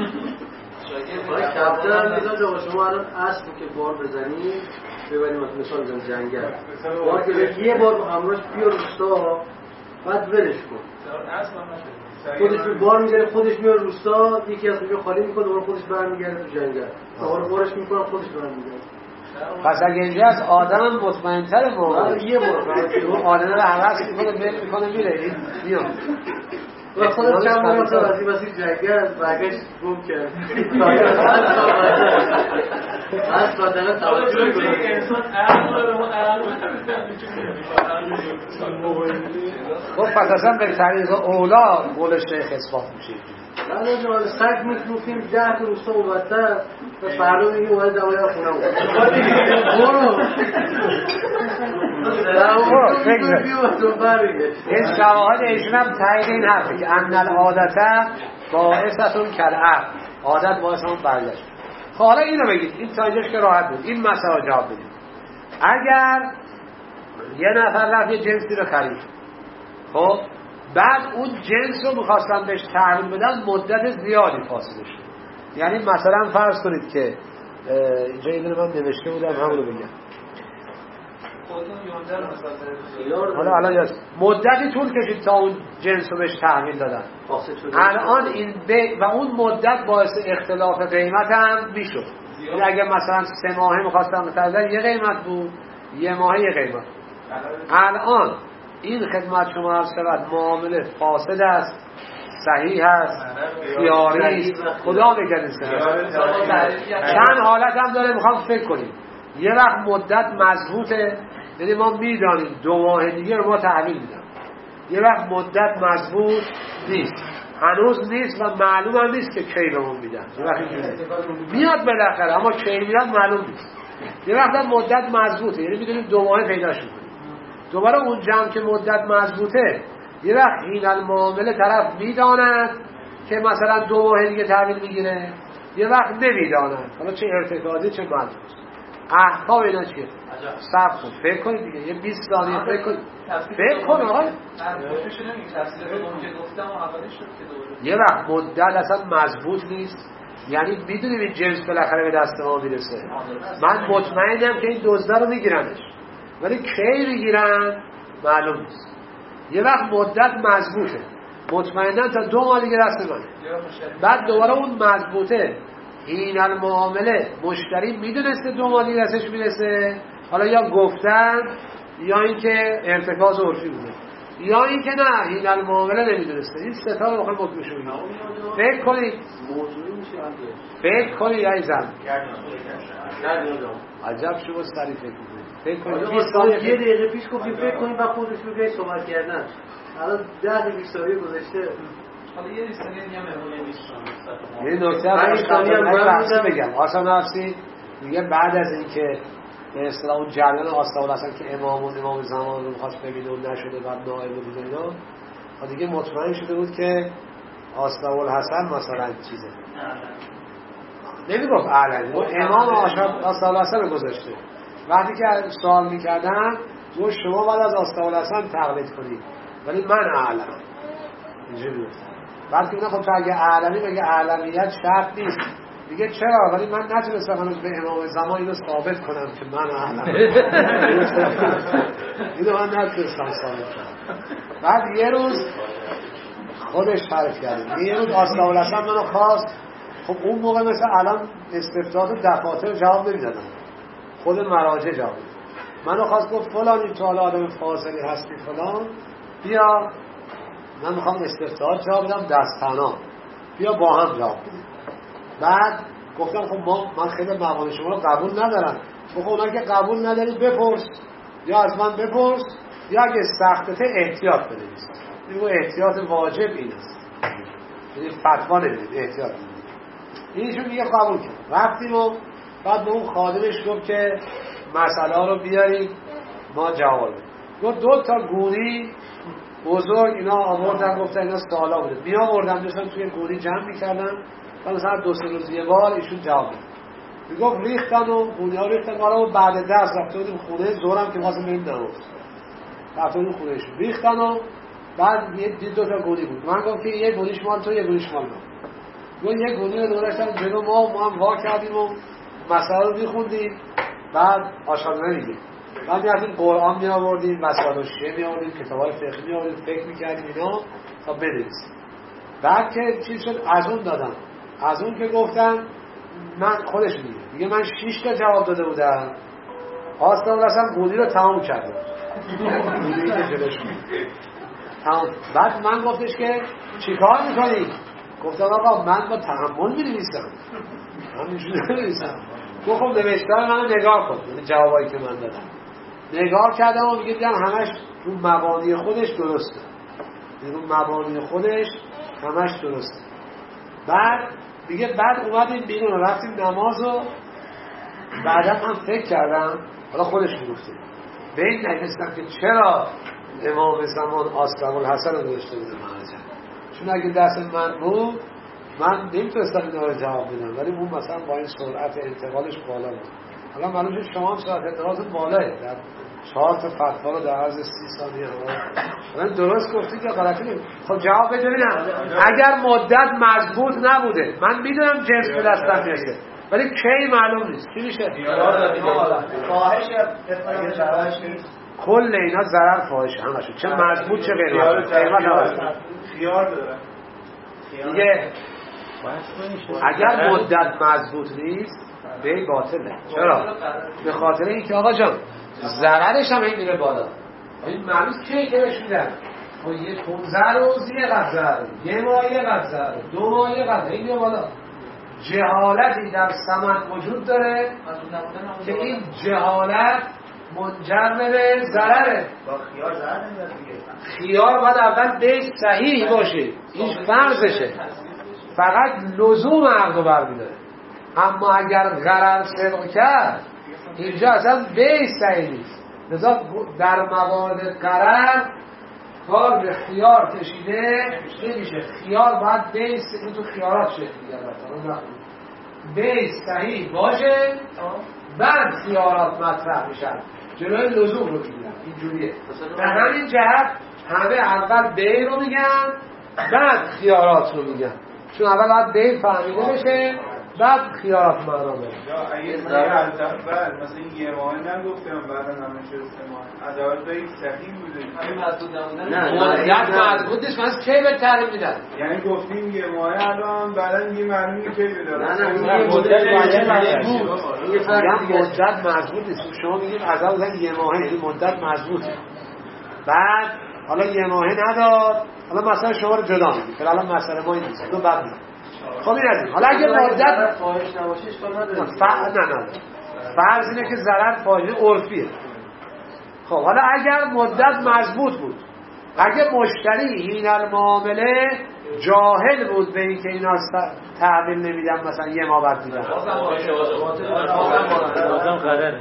Speaker 5: کفتر هم میزاد با شما الان اسب که بار بزنید ببریم مثال بزن جنگل بار که به یه بار همراش بیا روستا بعد ولش کن خودش به بار میگره خودش میاد روستا یکی از اونجا خالی میکنه دوباره خودش برمیگرده تو جنگل دوباره بارش میکنه خودش برمیگرده.
Speaker 1: پس اگه اینجا از آدم هم مطمئن‌تره ما
Speaker 5: یه بار
Speaker 1: اون آدم رو حوض میکنه بل میکنه میره این میاد
Speaker 5: و خودش چند بار مثلا از این مسیر جنگل برگشت گم کرد از بدنه توجه کنه
Speaker 6: انسان عقل داره ما عقل
Speaker 1: خب پس اصلا به طریق اولا قول شیخ اثبات میشه.
Speaker 5: نه جوان سگ میکنیم ده تا روستا مبتر و فردا میگه اومد دوایی خونه بود برو
Speaker 1: این شواهد ایشون هم تایید این حرفه که ان العادته باعثتون کالعقل عادت باعث همون برگشت. خب حالا اینو بگید این تا اینجاش که راحت بود این مسئله جواب بدید. اگر یه نفر رفت یه جنسی رو خرید خب بعد اون جنس رو میخواستن بهش تحویل بدن مدت زیادی فاصله شد. یعنی مثلا فرض کنید که اینجا اینو من نوشته بودم همون رو بگم حالا الان یاد مدتی طول کشید تا اون جنس رو بهش تحویل دادن الان این ب... و اون مدت باعث اختلاف قیمت هم میشد. یعنی اگه مثلا سه ماهه میخواستن مثلا یه قیمت بود یه ماهه یه قیمت الان این خدمت شما عرض شود معامله فاسد است صحیح است خیاری است کدام یک از این چند حالت هم داره میخوام فکر کنیم. یه وقت مدت مضبوطه یعنی ما میدانیم دو ماه دیگه رو ما تحویل میدم. یه وقت مدت مضبوط نیست هنوز نیست و معلوم هم نیست که کی بهمون میدن. یه وقت میاد بالاخره اما کی میاد معلوم نیست. یه وقت هم مدت مضبوطه یعنی میدونیم دو ماه پیداش میکنیم. دوباره اونجا هم که مدت مضبوطه یه وقت این المعامله طرف میداند که مثلا دو ماه دیگه تحویل میگیره یه وقت نمیداند. حالا چه ارتکازی چه مضبوط احکام اینا چیه؟ صبر کن فکر کنید دیگه یه بیست ثانیه فکر کنید فکر کن آقا یه وقت مدت اصلا مضبوط نیست یعنی میدونیم این جنس بالاخره به دست ما میرسه. من مطمئنم که این دزدا رو میگیرنش ولی کی میگیرن معلوم نیست. یه وقت مدت مضبوطه مطمئنم تا دو ماه دیگه دست منه بعد دوباره اون مضبوطه این المعامله مشتری میدونسته دو ماه دیگه دستش میرسه حالا یا گفتن یا اینکه ارتکاز عرفی بوده یا اینکه نه این المعامله نمیدونسته. این سه تا رو بخوایم حکمشو بگیم. فکر کنید
Speaker 5: موضوعی میشه
Speaker 1: فکر کنید عزیزم.
Speaker 5: نه
Speaker 1: عجب شما سری فکر کنید. فکر کنید
Speaker 5: بیست یه دقیقه پیش گفتیم فکر کنید و خودش رو گاهی صحبت کردن. الان ده دقیقه ثانیه گذشته.
Speaker 2: حالا یه ثانیه دیگه مهمونه میشم.
Speaker 1: یه نکته هم بگم. آسان نفسی میگه بعد از اینکه به اصطلاح اون جریان آستاول هستن که امام و امام زمان رو می‌خواست ببینه و نشده بعد نائب بود اینا، و دیگه مطمئن شده بود که آستاول حسن مثلا چیزه نمیگفت اعلم، و امام آستاول حسن رو گذاشته. وقتی که سوال میکردن گفت شما بعد از آستاول حسن تقلید کنید ولی من اعلم. اینجوری گفت. بعد که خب تو اگه اعلمی مگه اعلمیت شرط نیست؟ دیگه چرا؟ ولی من نتونستم هنوز به امام زمان اینو ثابت کنم که من اعلم. اینو من نتونستم ثابت کنم. بعد یه روز خودش حرف کرده. یه روز آستاول حسن منو خواست. خب اون موقع مثل الان استفتاحات و دفاتر جواب نمیدادن، خود مراجع جواب میداد. منو خواست گفت فلانی تو حالا آدم فاضلی هستی فلان، بیا من میخوام استفتاحات جواب بدم دستنا، بیا با هم جواب بدیم. بعد گفتم خب ما من خیلی موانع شما رو قبول ندارم. خب اونا که قبول نداری بپرس، یا از من بپرس یا اگه سختته احتیاط بنویس. میگه احتیاط واجب این است، یعنی فتوا نمیدید، احتیاط میدید. اینشون دیگه قبول کرد. رفتیم و بعد به اون خادمش گفت که مسئله رو بیارید ما جواب بدیم. گفت دو تا گونی بزرگ اینا آوردن، گفتن اینا سالا بوده، می آوردن داشتن توی گونی جمع میکردن و مثلا دو سه روز یه بار ایشون جواب میدن. میگفت ریختن و گونی ها ریختن و بعد درس رفته بودیم خونه، زورم که واسه بریم نماز رفته بودیم خونه ایشون، ریختن و بعد یه دو تا گونی بود. من گفت که یه گونیش مال تو، یه گونیش مال من. گفت یه گونی رو دورشتن جلو ما، ما هم وا کردیم و مسئله رو میخوندیم، بعد آشغال نمیدیم. بعد میرفتیم قرآن می آوردیم، مسائل و شیعه می آوردیم، کتابای فقهی می آوردیم، فکر میکردیم اینا تا بنویسیم. بعد که چیز شد از اون دادم، از اون که گفتن من خودش میگه دیگه من شش تا جواب داده بودم، آستاول حسن گونی رو تمام کردم. گونی که جلوش تمام. بعد من گفتش که چیکار میکنی؟ گفتم آقا من با تحمل می نویسم، من اینجوری نویسم. گفت خب نوشتار منو نگاه کن، یعنی جوابایی که من دادم نگاه کردم و میگه دیدم همش رو مبانی خودش درسته، یعنی رو مبانی خودش همش درسته. بعد دیگه بعد اومدیم بیرون و رفتیم نماز و بعدم هم فکر کردم، حالا خودش میگفته به این نگستم که چرا امام زمان آستاول حسن رو داشته بوده مهاجر، چون اگه دست من بود من نمیتونستم اینا رو جواب بدم، ولی اون مثلا با این سرعت انتقالش بالا بود. حالا معلوم شد شما هم سرعت انتقالتون بالاه، در چهار تا فتوا رو در عرض سی ثانیه رو درست گفتید یا غلطی نمید. خب جواب بده ببینم. اگر مدت مضبوط نبوده، من میدونم جنس به دستم میرسه ولی کی معلوم نیست چی میشه؟
Speaker 4: فاحش
Speaker 1: کل اینا ضرر فاحش همشون، چه مضبوط چه غیر مضبوط، قیمت
Speaker 3: خیار داره
Speaker 1: دیگه. اگر مدت مضبوط نیست به باطله. چرا؟ به خاطر اینکه آقا جان ضررش هم این میره بالا. این معلوم کی که بهش میدن خب یه پونزده روز یه قدر ضرر، یه ماه یه قدر ضرر، دو ماه یه قدر، این میره بالا. جهالتی در ثمن وجود داره که این جهالت منجر به ضرره.
Speaker 4: با خیار ضرر نمیاد دیگه.
Speaker 1: خیار باید اول بیس صحیح باشه، این فرضشه، فقط لزوم عقد رو برمی‌داره. اما اگر غرر صدق کرد اینجا اصلا بیس صحیح نیست. لذا در موارد غرر کار به خیار کشیده نمیشه. خیار باید بیس، این تو خیارات شکل دیگر بطور بیس صحیح باشه بعد خیارات مطرح میشن، جلوی لزوم رو میگیرن. اینجوریه. در همین جهت همه اول بی رو میگن بعد خیارات رو میگن، چون اول باید بی فهمیده بشه بعد خیارات معنا بشه.
Speaker 3: یا اگه من از اول مثلا یه ماه نگفتم بعدا همه شد سه ماه، از اول بی صحیح بوده
Speaker 2: همین مضبوط نبودن
Speaker 1: نه نه مضبوط نیست. من کی به تعریف میدن،
Speaker 3: یعنی گفتیم یه ماه الان بعدا یه معلومی کی بده.
Speaker 5: نه نه این مدت مضبوط،
Speaker 1: یه فرق دیگه مدت مضبوط نیست. شما میگید از اول یه ماه، این مدت مضبوطه. بعد حالا یه ماهه نداد، حالا مثلا شما رو جدا میگید، حالا مسئله ما این نیست، تو بعد میگید. خب این از این. حالا اگه مدت
Speaker 5: فاحش نباشه اشکال نداره.
Speaker 1: فرض نه نه. فرض اینه که ضرر فاحش عرفیه. خب حالا اگر مدت مضبوط بود، اگه مشتری این المعامله جاهل بود به این که اینا تحویل نمیدن، مثلا یه ماه بعد میدن،
Speaker 6: بازم قراره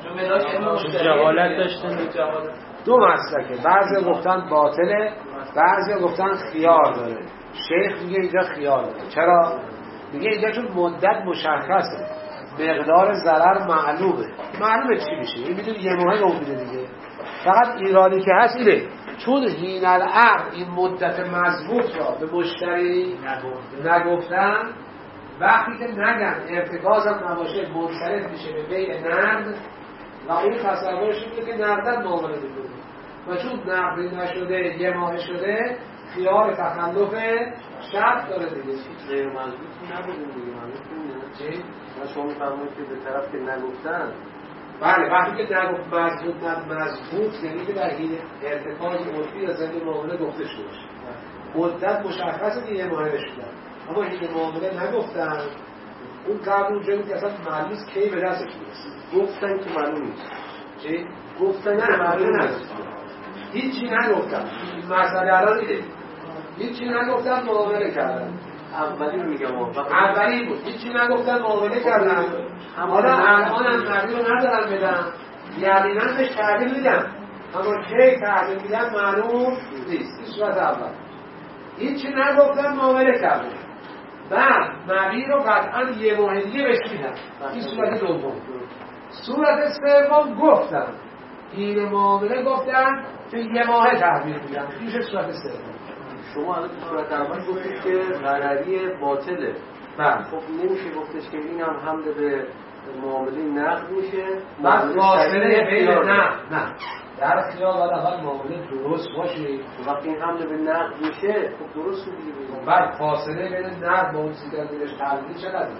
Speaker 6: جهالت داشتن.
Speaker 1: دو مسلکه، بعضی گفتن باطله، بعضی گفتن خیار داره. شیخ میگه اینجا خیار داره. چرا؟ میگه اینجا چون مدت مشخصه، مقدار ضرر معلومه. معلومه چی میشه، این میدونی یه ماه رو میده دیگه. فقط ایرادی که هست اینه، چون حین العقد این مدت مضبوط را به مشتری نگفتن، وقتی که نگن ارتکاز هم نباشه منصرف میشه به بیع نقد و اون تصورش اینه که نقدن معامله میکنه و چون نقدی نشده یه ماه شده خیار تخلف شرط داره دیگه.
Speaker 5: غیر مضبوط نبودیم دیگه. چی؟ من شما میفرمایید که به طرف که نگفتن،
Speaker 1: بله وقتی که نگفت مضبوط نه مضبوط یعنی که در حین ارتکاز عرفی یا ضمن معامله گفته شده باشه. مدت مشخصه که یه ماه شدن، اما حین معامله نگفتن، اون قبل اونجایی که اصلا معلوم نیست کی به دستش میرسه.
Speaker 5: گفتن که معلوم نیست.
Speaker 1: چی؟
Speaker 5: گفتن که معلوم نیست.
Speaker 1: هیچی نگفتن. این مسئله الان اینه. هیچی نگفتن معامله کردن.
Speaker 5: اولی رو میگم
Speaker 1: اولی بود. هیچی نگفتن معامله کردن. حالا الان هم مردی رو ندارن بدن. یقینا بهش تحویل میدن. اما کی تحویل میدن معلوم نیست. این صورت اول. هیچی نگفتن معامله کردن. بعد مبی رو قطعا یه ماه دیگه بهش میدن. این صورت دوم. صورت سوم گفتن. این معامله گفتن که یه ماه تحویل میدن. میشه صورت سوم.
Speaker 5: شما الان تو صورت اول گفتید که غرری باطله.
Speaker 1: بله.
Speaker 5: خب نمیشه گفتش که این هم حمل به معامله نقد میشه.
Speaker 1: بس فاصله بین نه نه در خیال باید اول معامله درست باشه.
Speaker 5: وقتی این حمل به نقد میشه خب درست رو دیگه.
Speaker 1: بعد فاصله بین نقد با اون چیزی که دیگه تحویل چقدره؟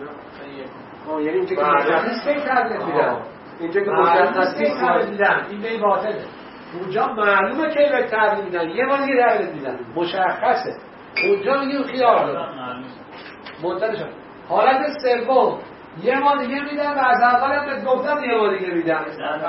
Speaker 5: آه یعنی اینجا که
Speaker 1: مشخص کی تحویل میدن؟
Speaker 5: اینجا که مشخص
Speaker 1: کی تحویل میدن؟ این به باطله. اونجا معلومه که به تحویل میدن، یه بار دیگه تحویل میدن، مشخصه. اونجا میگیم خیار داره. مدتش حالت سوم یه ما دیگه میدن و از اول هم به گفتم یه ما دیگه میدن.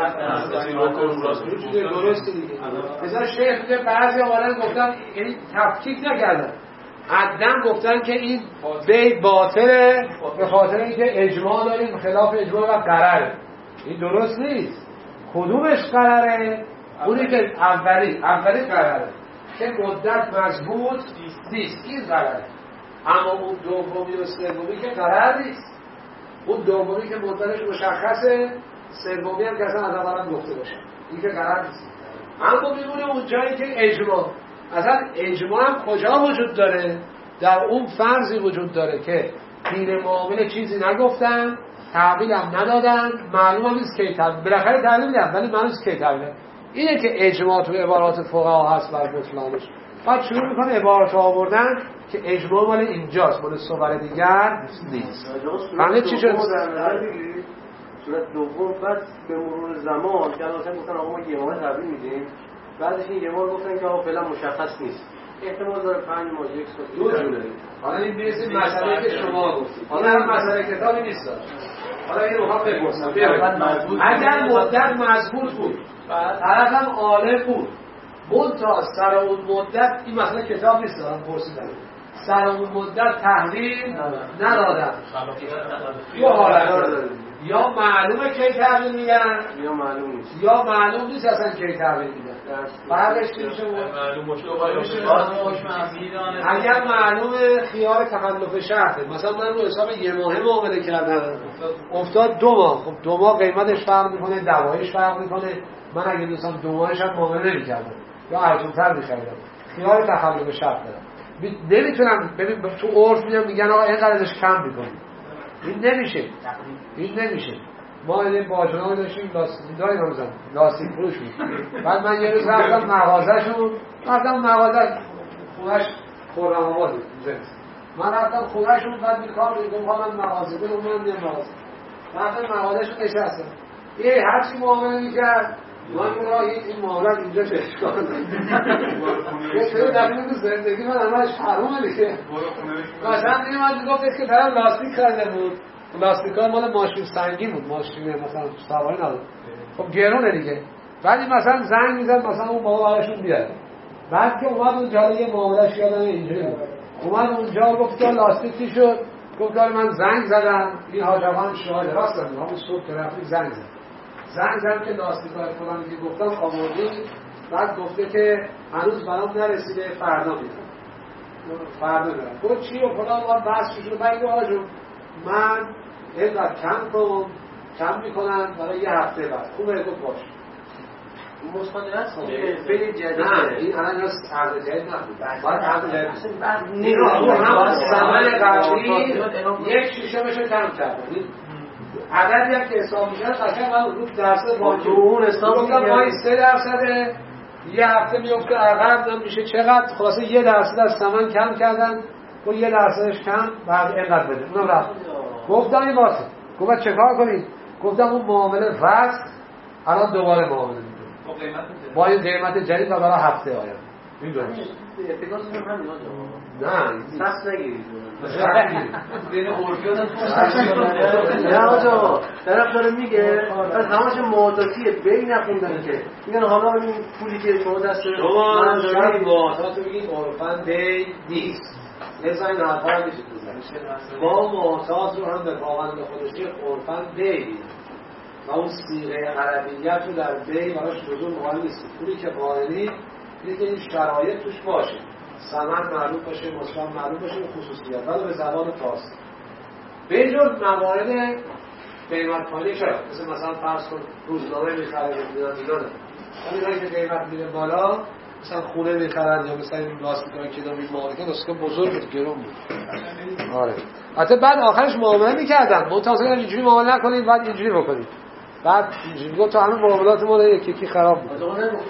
Speaker 1: درسته دیگه. مثلا شیخ میگه بعضی اولا گفتن یعنی تفکیک نکردن. عدم گفتن که این بیع باطله به خاطر اینکه اجماع داریم خلاف اجماع و قراره. این درست نیست. کدومش قراره؟ اونی که اولی اولی قراره که مدت مضبوط نیست، این قراره. اما اون دومی و سومی که قرار نیست. اون دومی که مدتش مشخصه، سومی هم که اصلا از اول هم گفته باشه، این که قرار نیست. اما میمونه اون جایی که اجماع، اصلا اجماع هم کجا وجود داره؟ در اون فرضی وجود داره که حین معامله چیزی نگفتن، تحویل هم ندادن، معلوم هم نیست که تحویل، بالاخره تحویل میدن ولی معلوم نیست که تحویل. اینه که اجماع تو عبارات فقها هست بر بطلانش. بعد شروع میکنه عبارات آوردن که اجماع مال اینجاست، مال صور دیگر نیست. همه چی شد؟
Speaker 5: صورت دوم بعد به مرور زمان که الان گفتن آقا ما یه ماه تحویل میدیم، بعدش این یه ماه گفتن که آقا فعلا مشخص نیست، احتمال داره پنج ماه یک سال
Speaker 1: دو جوره. حالا این میرسه مسئله که شما گفتید. حالا هم مسئله کتابی نیست. حالا این رو هم بپرسم. اگر مدت مضبوط بود، طرف هم عالم بود، منتها سر اون مدت، این مسئله کتاب نیست، هم پرسیدم، سر اون مدت تحویل ندادن. دو حالت داره، یا معلومه کی تحویل میدن
Speaker 5: یا معلوم نیست،
Speaker 1: یا معلوم نیست اصلا کی تحویل میدن. بعدش چی میشه؟ اگر معلومه خیار تخلف شرطه، مثلا من رو حساب یه ماه معامله کردم، افتاد دو ماه، خب دو ماه قیمتش فرق میکنه، دوایش فرق میکنه. من اگه دوستم دو ماهش هم معامله نمی‌کردم یا ارزان‌تر می‌خریدم، خیار تخلف شرط دارم، نمیتونم. ببین تو عرف میگن میگن آقا اینقدر ازش کم می‌کنی، این نمیشه، این نمیشه. ما این باجنامه داشتیم لاستیک داریم همزن لاستیک فروش بود. بعد من یه روز رفتم مغازه‌شون، رفتم مغازه خونه‌اش خرم آباد بود. من رفتم خونه‌شون، بعد می‌خوام میگم من مغازه برم، من میام مغازه. رفتم مغازه‌شون نشستم. یه هر چی معامله می‌کرد ما این معاملات اینجا چه اشکال داره؟ یه سری دقیقه تو زندگی من همش حرومه دیگه. مثلا این من گفتید که طرف لاستیک کرده بود، لاستیک ها مال ماشین سنگین بود، ماشین مثلا سواری نداره، خب گرونه دیگه. ولی مثلا زنگ میزد مثلا اون بابا براشون بیاره. بعد که اومد اونجا یه معاملهش یادم اینجوری بود، اومد اونجا گفت که لاستیک چی شد؟ گفت که من زنگ زدم، این حاج آقا شاهد راست داره، همون صبح ترافیک زنگ زد. زنگ زدم که لاستیکای فلان که گفتم آوردی، بعد گفته که هنوز برام نرسیده، فردا میاد. فردا میاد. گفت چی و فلان وقت بحث شد. بعد آقا جون من اینقدر کم کن، کم میکنم برای یه هفته بعد. خوبه گفت باشه.
Speaker 5: این مصادره است خیلی جدیده.
Speaker 1: نه این الان از عرض جدید نبود. باید عرض جدید.
Speaker 5: نه
Speaker 1: هم زمان قبلی یک شیشه بشه کم کرد. عددی هم که حساب میشن قشنگ من رو درصد با
Speaker 5: تو اون حساب
Speaker 1: میگم ما این سه درصده یه هفته میفته عقب هم میشه چقدر خلاصه یه درصد از ثمن کم کردن و یه درصدش کم بعد اینقدر بده اونم رفت. گفتم این واسه گفت چیکار کنید؟ گفتم اون معامله فسخ الان دوباره معامله میکنه با این قیمت جدید و برای هفته آینده میدونید
Speaker 5: اتفاقی هم همین
Speaker 1: نه
Speaker 5: سخت نگیرید
Speaker 2: بین اورپیا
Speaker 5: نه آجا طرف داره میگه از همش معاداتیه بی نخوندن که میگن حالا این پولی که شما دست
Speaker 1: شما شاید معادات رو بگید عرفاً بی نیست مثلا این حرفا هم میشه بزنید با معادات رو هم به پاوند خودشی عرفاً بی نیست و اون صیغه عربیت رو در بی براش جزو مقال نیست پولی که قائلی اینه که این شرایط توش باشه ثمن معلوم باشه مصرف معلوم باشه خصوصیات ولی به زبان فارسی به جز موارد قیمت پایین شد مثل مثلا فرض کن روزنامه میخره میدونن میدونن ولی اینایی که قیمت میره بالا مثلا خونه میخرن یا مثلا این لاستیکای که دارن مارکت لاستیک بزرگ بود گرون بود آره حتی بعد آخرش معامله میکردن منتظر اینجوری معامله نکنید بعد اینجوری بکنید بعد اینجوری گفت تا همه معاملات ما یکی یکی خراب بود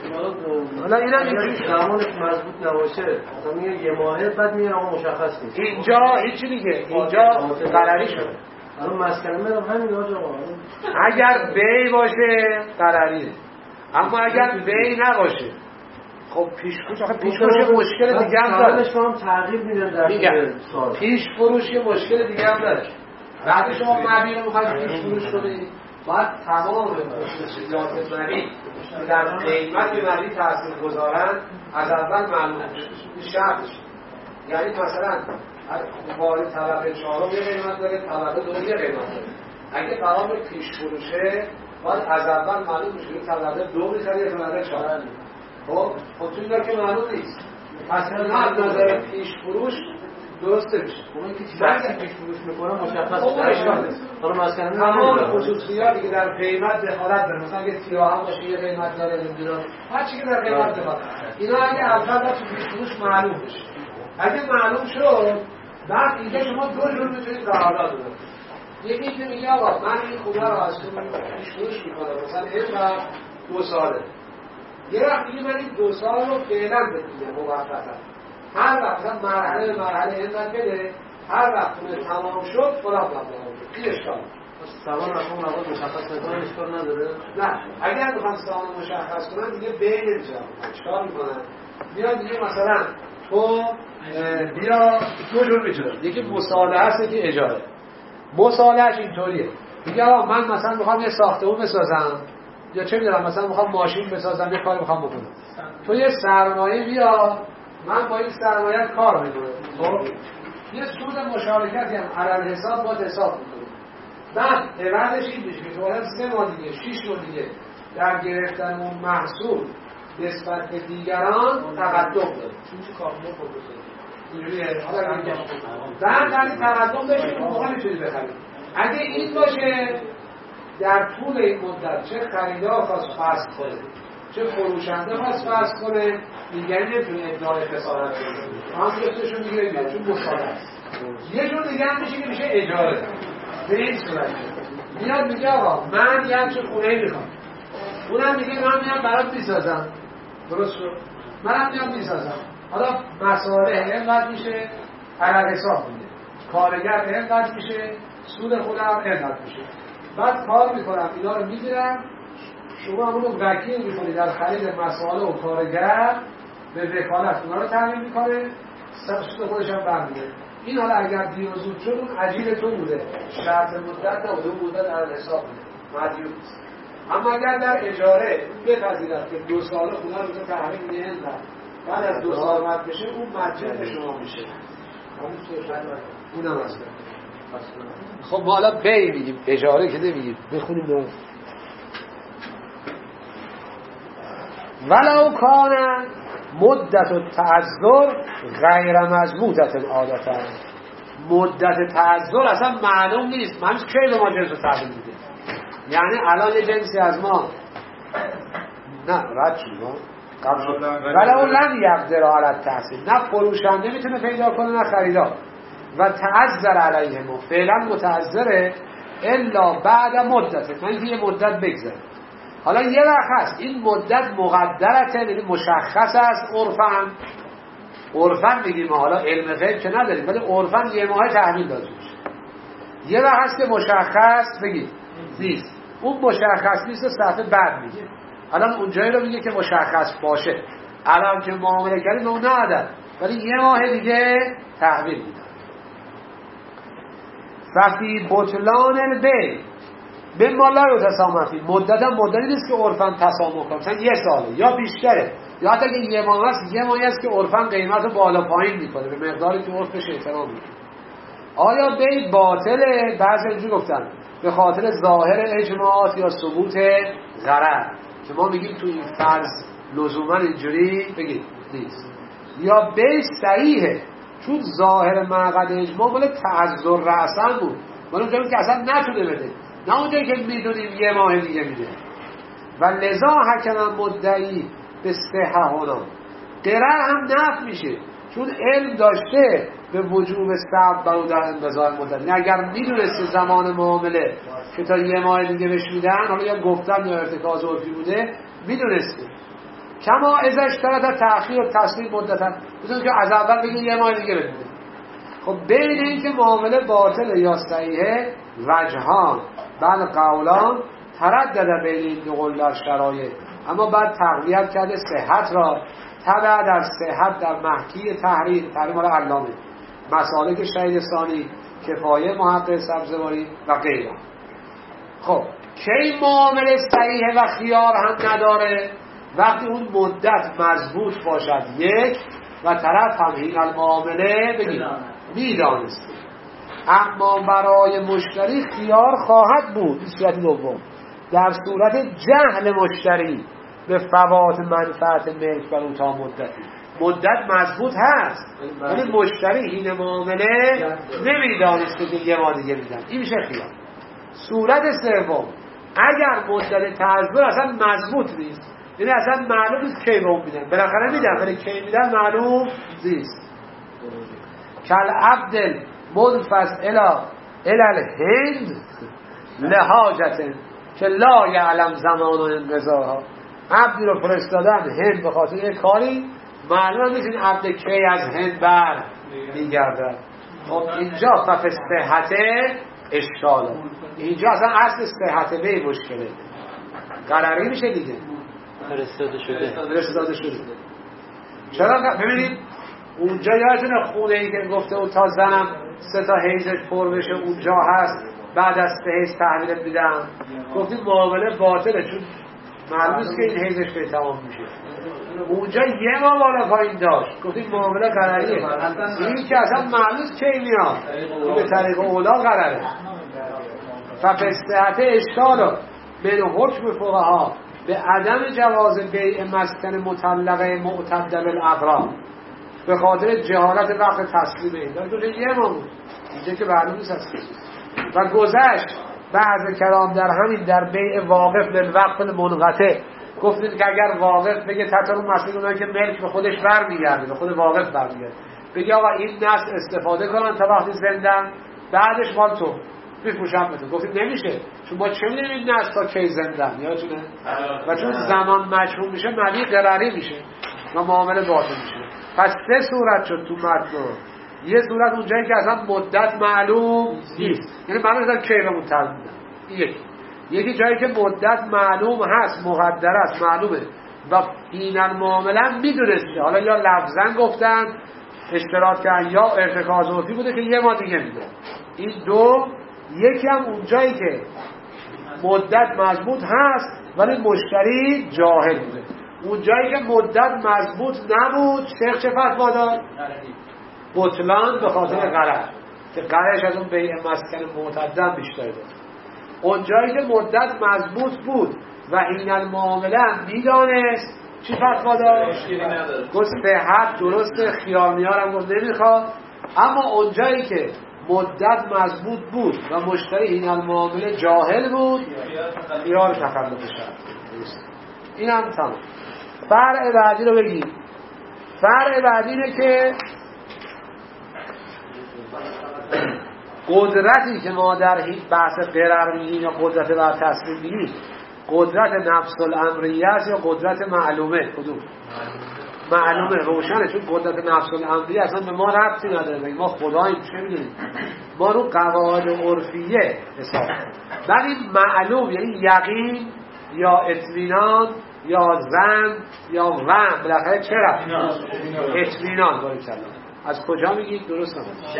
Speaker 5: حالا اینم اینجوری زمانش مضبوط نباشه مثلا میگه یه ماهه بعد میگه اون مشخص نیست
Speaker 1: اینجا هیچی دیگه اینجا قراری شده
Speaker 5: الان مسکن میرم همین آقا
Speaker 1: اگر بی باشه قراریه اما اگر بی نباشه خب پیش فروش آخه پیش فروش یه مشکل دیگه هم داره
Speaker 5: هم تغییر میدن در
Speaker 1: میگم پیش فروش یه مشکل دیگه هم داره بعد شما مبیع رو میخواید پیش فروش کنید باید تمام خصوصیات مبیع که در قیمت مبیع تاثیر گذارن از اول معلوم بشه شرطش یعنی مثلا وارد طبقه چهارم یه قیمت داره طبقه دوم یه قیمت داره اگه قرار پیش فروشه باید از اول معلوم بشه که طبقه دو میخره یا طبقه چهار خب خب تو اینا که معلوم نیست پس نه از نظر پیش فروش درسته میشه
Speaker 5: اونی که چیزی پیش فروش میکنه مشخص
Speaker 1: نیست
Speaker 5: حالا مثلا
Speaker 1: تمام خصوصیاتی که در قیمت دخالت داره مثلا اگه سیاه هم باشه یه قیمت داره نمیدونم هر چیزی که در قیمت دخالت اینا اگه اول تو پیش فروش معلوم بشه اگه معلوم شد بعد اینجا شما دو جور میتونید قرارداد ببندید یکی که میگه آقا من این خوبه رو از تو پیش فروش میکنم مثلا این وقت دو ساله یه وقت میگه من این دو سال رو فعلا بگیرم موقتا هر وقت مثلا مرحله مرحله اینقدر بده هر وقت اون تمام شد فلان مبلغ این اشکال
Speaker 5: سوال رقم مواد مشخص نکنن اشکال نداره
Speaker 1: نه اگر بخوام سوال مشخص کنن دیگه بین نمیذارم چیکار میکنن میاد دیگه مثلا تو بیا دو جور میتونم یکی مصالحه است یکی اجاره مصالحهش اینطوریه میگه آقا من مثلا میخوام یه ساختمون بسازم یا چه میدونم مثلا میخوام ماشین بسازم یه کاری میخوام بکنم تو یه سرمایه بیا من با این سرمایه کار میکنم خب یه سود مشارکتی هم علل حساب با حساب میکنم بعد عوضش این میشه که تو باید سه ماه دیگه شش ماه دیگه در گرفتن اون محصول نسبت به دیگران تقدم داره چون چه کار میکنه اینجوریه حالا میگم بعد ولی تقدم بشه تو موقع میتونی بخری اگه این باشه در طول این مدت چه خریدار خواست فسخ کنه چه فروشنده خواست فسخ کنه دیگری نمیتونه ادعای خسارت کنه هم جفتشون میگیره میاد چون مصالحه است یه جور دیگه هم میشه که میشه اجاره به این صورت میاد میگه آقا من یه همچه خونه میخوام اونم میگه من میام برات میسازم درست شد منم میام میسازم حالا مسائل اینقدر میشه علل حساب میده کارگر اینقدر میشه سود خودم اینقدر میشه بعد کار میکنم اینا رو میگیرم شما همونو وکیل میکنید در خرید مسائل و کارگر به وکالت اونا رو تعمین میکنه، سود خودش هم برمیده. این حالا اگر دیر و زود شد اون اجیر تو بوده، شرط مدت نبوده، اون مدت در حساب بوده، مدیون نیست. اما اگر در اجاره بپذیرد که دو ساله خونه رو تو تحریم میدهند بعد از دو سال مد بشه اون مدیون به شما میشه. اونم هست. خب ما حالا بی میگیم، اجاره که نمیگیم. بخونیم دو ولو کان مدت التعذر غیر مضبوطه عادتا. مدت تعذر اصلا معلوم نیست، من کی به ما جنس رو تحویل میده. یعنی الان یه جنسی از ما نه رد شد ولو لم یقدر علی التحصیل، نه فروشنده میتونه پیدا کنه نه خریدار، و تعذر علیه ما فعلا متعذره الا بعد مدت، من یه مدت بگذره. حالا یه وقت هست این مدت مقدرته، یعنی مشخص است عرفاً. عرفاً میگیم، حالا علم غیب که نداریم، ولی عرفاً یه ماه تحویل داده میشه. یه وقت هست که مشخص بگید نیست، اون مشخص نیست و صفحه بعد میگه. الان اونجایی رو میگه که مشخص باشه، الان که معامله کردیم اون ندادن، ولی یه ماه دیگه تحویل میدن. ففی بطلان البیع به مالا رو تسامحی، مدت هم مدتی نیست که عرفاً تسامح کنه، مثلا یه ساله یا بیشتره، یا حتی که یه ماه است، یه ماهی است که عرفاً قیمت رو بالا پایین میکنه به مقداری که عرفش احترام میکنه. آیا بیع باطله؟ بعضی اینجوری گفتن به خاطر ظاهر اجماعات یا ثبوت ضرر، که ما میگیم تو این فرض لزوما اینجوری بگید نیست. یا بیع صحیحه چون ظاهر مقعد اجماع مال تعذر رأساً بود، مال اونجایی که اصلا نتونه بده، نه اونجایی که میدونیم یه ماه دیگه میده. و لذا حکم مدعی به صحه هنا قرار هم نفع میشه، چون علم داشته به وجوب صبر برو در انقضاء مدت. اگر میدونسته زمان معامله که تا یه ماه دیگه بهش میدن، حالا یا گفتن یا ارتکاز عرفی بوده، میدونسته. کما ازش طرف تأخیر و تصویر مدتن، مثلا که از اول بگه یه ماه دیگه بده. خب بین این که معامله باطل یا صحیحه وجهان بل قولان تردد بین این دو قول در شرایط، اما بعد تقویت کرده صحت را تبع در صحت در محکی تحریم تحریم را علامه مسالک شهید ثانی کفایه محقق سبزواری و غیره. خب کی معامله صحیحه و خیار هم نداره؟ وقتی اون مدت مضبوط باشد یک و طرف هم این المعامله بگید میدانسته، اما برای مشتری خیار خواهد بود. صورت دوم در صورت جهل مشتری به فوات منفعت ملک بر اون تا مدتی، مدت مضبوط هست ولی مشتری این معامله نمیدانسته که یه ما دیگه میدن، این میشه خیار. صورت سوم اگر مدت تعذر اصلا مضبوط نیست، یعنی اصلا معلوم نیست کی به اون میدن، بالاخره میدن ولی کی میدن معلوم نیست. کل عبد منفذ الی الهند لحاجت که لا یعلم زمان و انقضاها، عبدی رو فرستادن هند به خاطر یک کاری، معلوم نیست این عبد کی از هند بر میگردن. خب اینجا فف صحت اشکاله، اینجا اصلا اصل صحت به مشکله قراری میشه دیگه،
Speaker 6: فرستاده شده
Speaker 1: فرستاده شده. چرا؟ ببینید اونجا یادتونه خونه ای که گفته اون تا زنم سه تا حیزش پر بشه اونجا هست، بعد از سه حیز تحویلت میدم، گفتیم معامله باطله چون معلوم است که این حیزش به تمام میشه. اونجا یه ما بالا پایین داشت، گفتیم معامله قرریه، این که اصلا معلوم است کی میاد، این به طریق اولا قراره. ففستحت اشکال بین حکم فقها به عدم جواز بیع مسکن مطلقه معتد بالاغرام به خاطر جهالت وقت تسلیم این داره یه ما بود اینجا که معلوم نیست است. و گذشت بعض کلام در همین در بیع واقف للوقف منقطع، گفتید که اگر واقف بگه تطور اون مسئله اونایی که ملک به خودش برمیگرده، به خود واقف برمیگرده، بگه آقا این نسل استفاده کنن تا وقتی زندن، بعدش مال تو میفروشم به تو. گفتید نمیشه، چون ما چه میدونیم این نسل تا کی زندن، یادتونه؟ و چون زمان مجهول میشه معنی ضرری میشه و معامله باطل میشه. پس سه صورت شد تو متن. یه صورت اونجایی که اصلا مدت معلوم نیست، یعنی معلوم نیست کی به مون تر میدن، یک. یکی جایی که مدت معلوم هست، مقدر است، معلومه و این المعامله میدونسته، حالا یا لفظا گفتن اشتراط کردن یا ارتکاز عرفی بوده که یه ما دیگه میده. این دو. یکی هم اون جایی که مدت مضبوط هست ولی مشتری جاهل بوده. اون جایی که مدت مضبوط نبود شیخ چه فتوا داد؟ بطلان به خاطر غرض، که غرضش از اون بیع مسکن معتدن بیشتر داد. اون جایی که مدت مضبوط بود و این المعامله میدانست چی فتوا داد؟ گفت صحت درسته، خیار میارم گفت نمیخواد. اما اون جایی که مدت مضبوط بود و مشتری این المعامله جاهل بود خیار تخلف شد. این هم تمام. فرع بعدی رو بگیم. فرع بعدی اینه که قدرتی که ما در بحث قرار میگیم یا قدرت بر تصمیم میگیم، قدرت نفس الامریه است یا قدرت معلومه؟ کدوم؟ معلومه. روشنه، چون قدرت نفس الامریه اصلا به ما ربطی نداره، ما خداییم، چه میدونیم؟ ما رو قواعد عرفیه حساب. ولی معلوم یعنی یقین یا اطمینان یا ظن یا وهم، بالاخره چرا؟ اطمینان. باری کلا از کجا میگید؟ درست نمید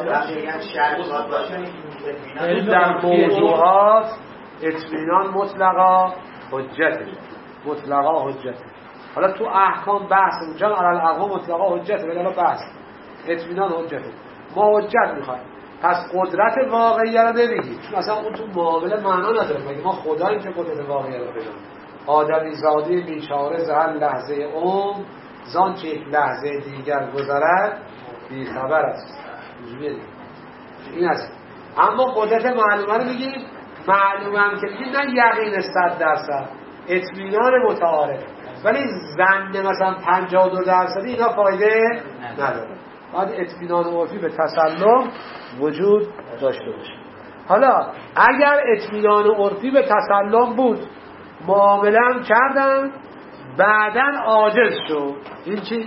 Speaker 1: شرط در موضوعات اطمینان مطلقا حجته، مطلقا حجته. حالا تو احکام بحث اونجا علل اقوام مطلقا حجته، ولی حالا بحث اطمینان حجته. ما حجت میخوایم، پس قدرت واقعیه رو نمیگیم، چون اصلا اون تو معامله معنا نداره. مگه ما خداییم که قدرت واقعیه رو بگیم؟ آدمی زاده بیچاره زهر لحظه عمر زان چه یک لحظه دیگر گذرد بی خبر است. این است. اما قدرت معلومه رو میگیم، معلومه هم که میگیم نه یقین صد درصد، اطمینان متعارف، ولی ظن مثلا پنجاه و دو درصدی اینا فایده نداره. باید اطمینان عرفی به تسلم وجود داشته باشه. حالا اگر اطمینان عرفی به تسلم بود، معامله هم کردن، بعدن عاجز شد، این چی؟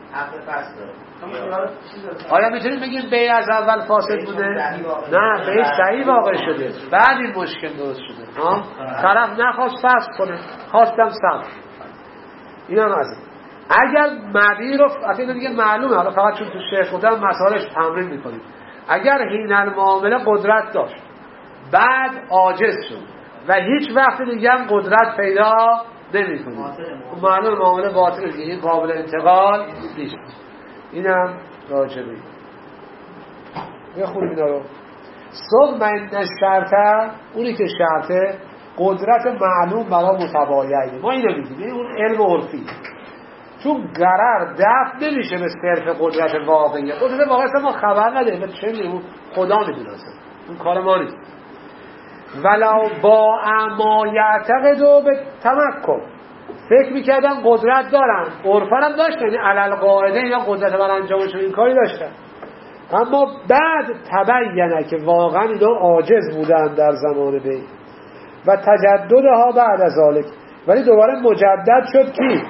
Speaker 1: آیا میتونیم بگیم بیع از اول فاسد بوده؟ نه، بیع صحیح واقع شده، بعد این مشکل درست شده. ها؟ طرف نخواست فسخ کنه، خواستم صبر. این هم از این. اگر مبیع رو اصلا دیگه معلومه، حالا فقط چون تو شیخ بودن مسائلش تمرین میکنیم. اگر حین المعامله قدرت داشت بعد عاجز شد و هیچ وقت دیگه هم قدرت پیدا نمی‌کنه، معلومه معامله باطله دیگه، این قابل انتقال نیست. اینم راجبه بخونیم اینا رو. ثم ان الشرط، اونی که شرطه قدرت معلوم برای متباینه. ما اینو میگیم، اون علم عرفی، چون قرار دفع نمیشه به صرف قدرت واقعیه. قدرت واقعیه ما خبر نداریم، چه میدونیم؟ خدا میدونه، اون کار ما نیست. ولو با اما یعتقد و به تمکن، فکر میکردن قدرت دارن، عرفان هم داشتن، یعنی علل قاعده یا قدرت بر انجامش این کاری داشتن، اما بعد تبینه که واقعا اینا عاجز بودن در زمان بی و تجددها بعد از ذالک، ولی دوباره مجدد شد کی؟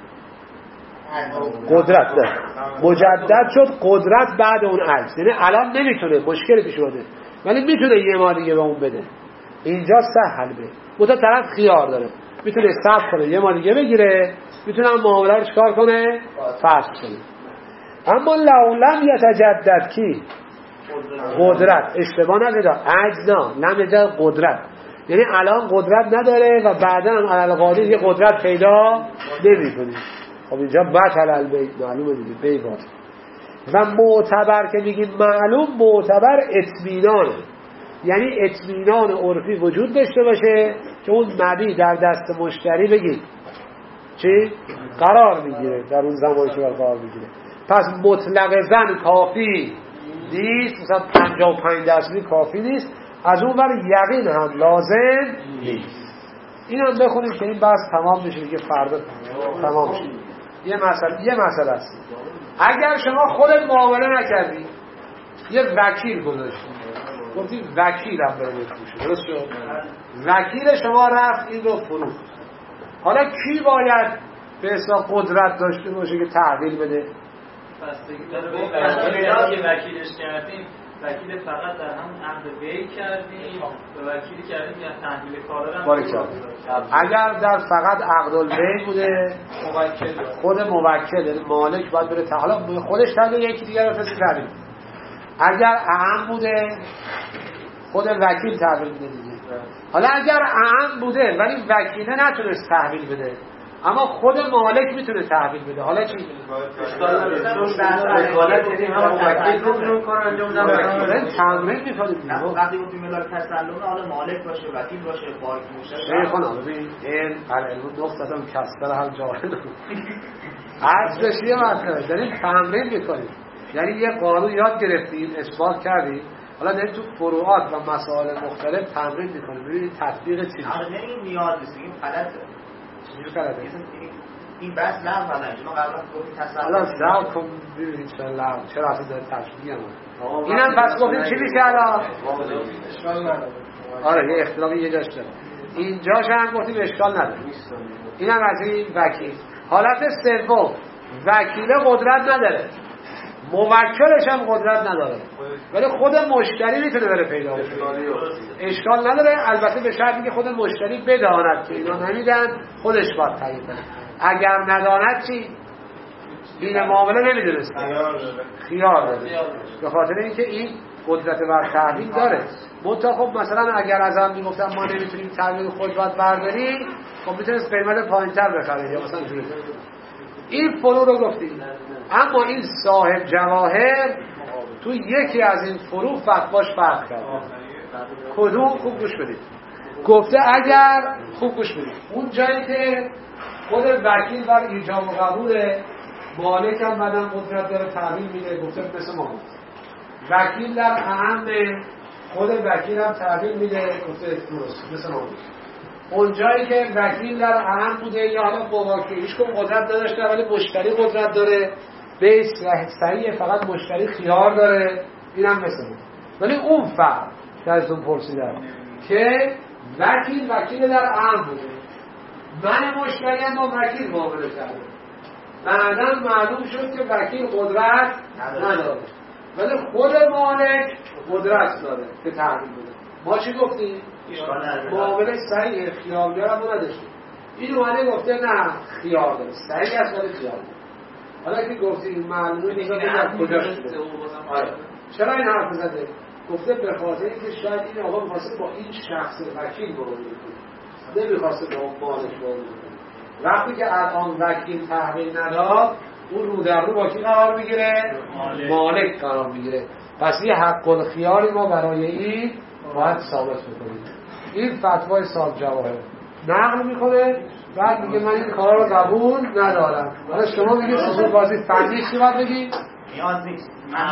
Speaker 1: قدرت ده. مجدد شد قدرت بعد اون عجز، یعنی الان نمیتونه، مشکلی پیش اومده ولی میتونه یه ما دیگه به اون بده. اینجا سهل به متا طرف خیار داره، میتونه صبر کنه یه ما دیگه بگیره، میتونه هم معامله رو چکار کنه؟ فسخ کنه. اما لو لم یتجدد کی؟ قدرت. اشتباه نگید، عجز نه، لم یتجدد قدرت، یعنی الان قدرت نداره و بعدا هم علل قاعده یه قدرت پیدا نمی‌کنه. خب اینجا بطل البیع، معلومه دیگه بی باطل. و معتبر که میگیم معلوم، معتبر اطمینانه، یعنی اطمینان عرفی وجود داشته باشه که اون مبیع در دست مشتری بگید چی؟ قرار میگیره در اون زمانی که قرار میگیره. پس مطلق زن کافی نیست، مثلا پنجاه و پنج درصدی کافی نیست، از اون بر یقین هم لازم نیست. این هم بخونیم که این بحث تمام بشه دیگه، فردا تمام شه. یه مسئله یه مسئله است، اگر شما خودت معامله نکردی، یه وکیل گذاشتی، گفتی وکیلم بره بفروشه، درست شد؟ وکیل شما رفت این رو فروخت. حالا کی باید به حساب قدرت داشته باشه که تحویل بده؟
Speaker 2: بستگی داره به وکیلی که وکیلش کردیم، وکیل فقط در همون عقد بی کردیم و وکیلی کردیم یا تحویل کالا هم
Speaker 1: باری کرد. اگر در فقط عقد البیع بوده
Speaker 2: موکل
Speaker 1: خود موکل یعنی مالک باید بره حالا خودش تحویل یکی دیگر رو کسی تحویل. اگر اعم بوده خود وکیل تحویل میده دیگه. حالا اگر اعم بوده ولی وکیل نتونست تحویل بده اما خود مالک میتونه تحویل بده. حالا چی؟
Speaker 4: وکالت یعنی هم موکل میتونه کار انجام بده.
Speaker 1: تمرین میکنید.
Speaker 4: وقتی گفتیم ملاک تسلم حالا مالک باشه، وکیل باشه، بانک باشه.
Speaker 1: شیخونا ببین این علم نقطه کسر هم جاهل. اصلش یه مسئله داریم تمرین میکنیم. یعنی یه قانون یاد گرفتیم، اثبات کردیم. حالا داریم تو فروعات و مسائل مختلف تمرین میکنیم. ببینید تطبیق چی میشه.
Speaker 4: آره این نیاز نیست، این غلطه.
Speaker 1: چجوری غلطه؟
Speaker 4: این بحث لغو نشه. ما قبلا گفتیم تسلم.
Speaker 1: حالا زاو کن ببینید چرا لغو، چرا اصلا داره تشبیه ما. اینم پس گفتیم چی میشه الان؟ اشکال نداره. آره یه اختلافی یه جاش داره. اینجاش هم گفتیم اشکال نداره. اینم از این وکیل. حالت سوم وکیل قدرت نداره. موکلش هم قدرت نداره ولی خود مشتری میتونه بره پیدا کنه. اشکال نداره البته به شرطی که خود مشتری بداند که اینا نمیدن خودش باید تعیین کنه. اگر نداند چی؟ این معامله نمیدونست خیار داره به خاطر اینکه این قدرت بر تحویل داره. منتها خب مثلا اگر از هم میگفتن ما نمیتونیم تحویل خود باید برداریم خب میتونست قیمت پایینتر بخرید یا مثلا جوری. این فرو رو گفتیم. اما این صاحب جواهر تو یکی از این فرو فتواش فرق کرد. کدوم؟ خوب گوش بدید. گفته اگر خوب گوش بدید اون جایی که خود وکیل بر ایجاب و قبول مالک هم بعدم قدرت داره تحویل میده گفته مثل ما وکیل در اهم خود وکیل هم تحویل میده گفته درست مثل ما. اون جایی که وکیل در اهم بوده یا حالا مواکیلش کم قدرت نداشته ولی مشتری قدرت داره به صحیح فقط مشتری خیار داره اینم مثل بود. ولی اون فرق که ازتون پرسیدم که وکیل وکیل در اهم بوده من مشتری هم با وکیل معامله کرده بعداً معلوم شد که وکیل قدرت نداره ولی خود مالک قدرت داره که تحویل بده. ما چی گفتیم؟ معامله صحیح خیار داره ما نداشتیم. این اومده گفته نه خیار داره صحیح است ولی خیار داره. حالا که گفتیم معلومه دیگه بگم کجا شده. چرا این حرف زده؟ گفته به خاطر اینکه شاید این آقا می‌خواسته با این شخص وکیل معامله کنه نمی‌خواسته با اون مالک معامله کنه. وقتی که الان وکیل تحویل نداد اون رو در رو با کی قرار میگیره؟ مالک, مالک قرار میگیره. پس یه حق الخیاری ما برای این باید ثابت بکنیم. این فتوای صاحب جواهر نقل میکنه بعد میگه من این کارا رو قبول ندارم. حالا شما میگه اصول بازی فنی چی باید بگی؟
Speaker 4: نیاز نیست.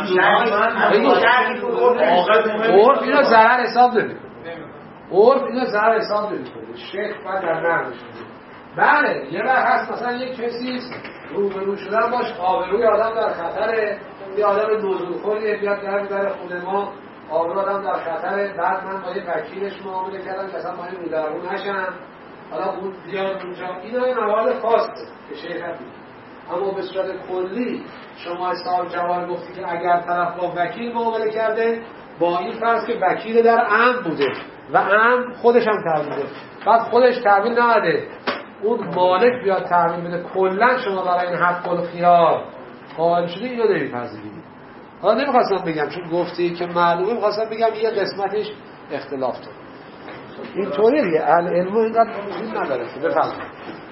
Speaker 1: عرف اینا ضرر حساب نمیکنه. عرف اینا ضرر حساب نمیکنه. شیخ بعد در نقل میشه. بله یه وقت هست مثلا یک کسی رو به رو شدن باش آبروی آدم در خطره یه آدم نزولخوریه بیاد در در خود ما آبروی آدم در خطره بعد من با یه وکیلش معامله کردم که اصلا ما این رو در رو نشن حالا اون بیاد اونجا اینا این موارد خاصه که شیخ هستی. اما به صورت کلی شما صاحب جواب گفتی که اگر طرف با وکیل معامله کرده با این فرض که وکیل در امن بوده و امن خودش هم تحویل بده بعد خودش تحویل نده اون مالک بیاد تحویل بده کلا شما برای این حق الخیار قائل شده اینو نمیپذیرید. حالا نمیخواستم بگم چون گفتی که معلومه میخواستم بگم یه قسمتش اختلاف داره اینطوری دیگه علم اینقدر مهم نداره که بفهمید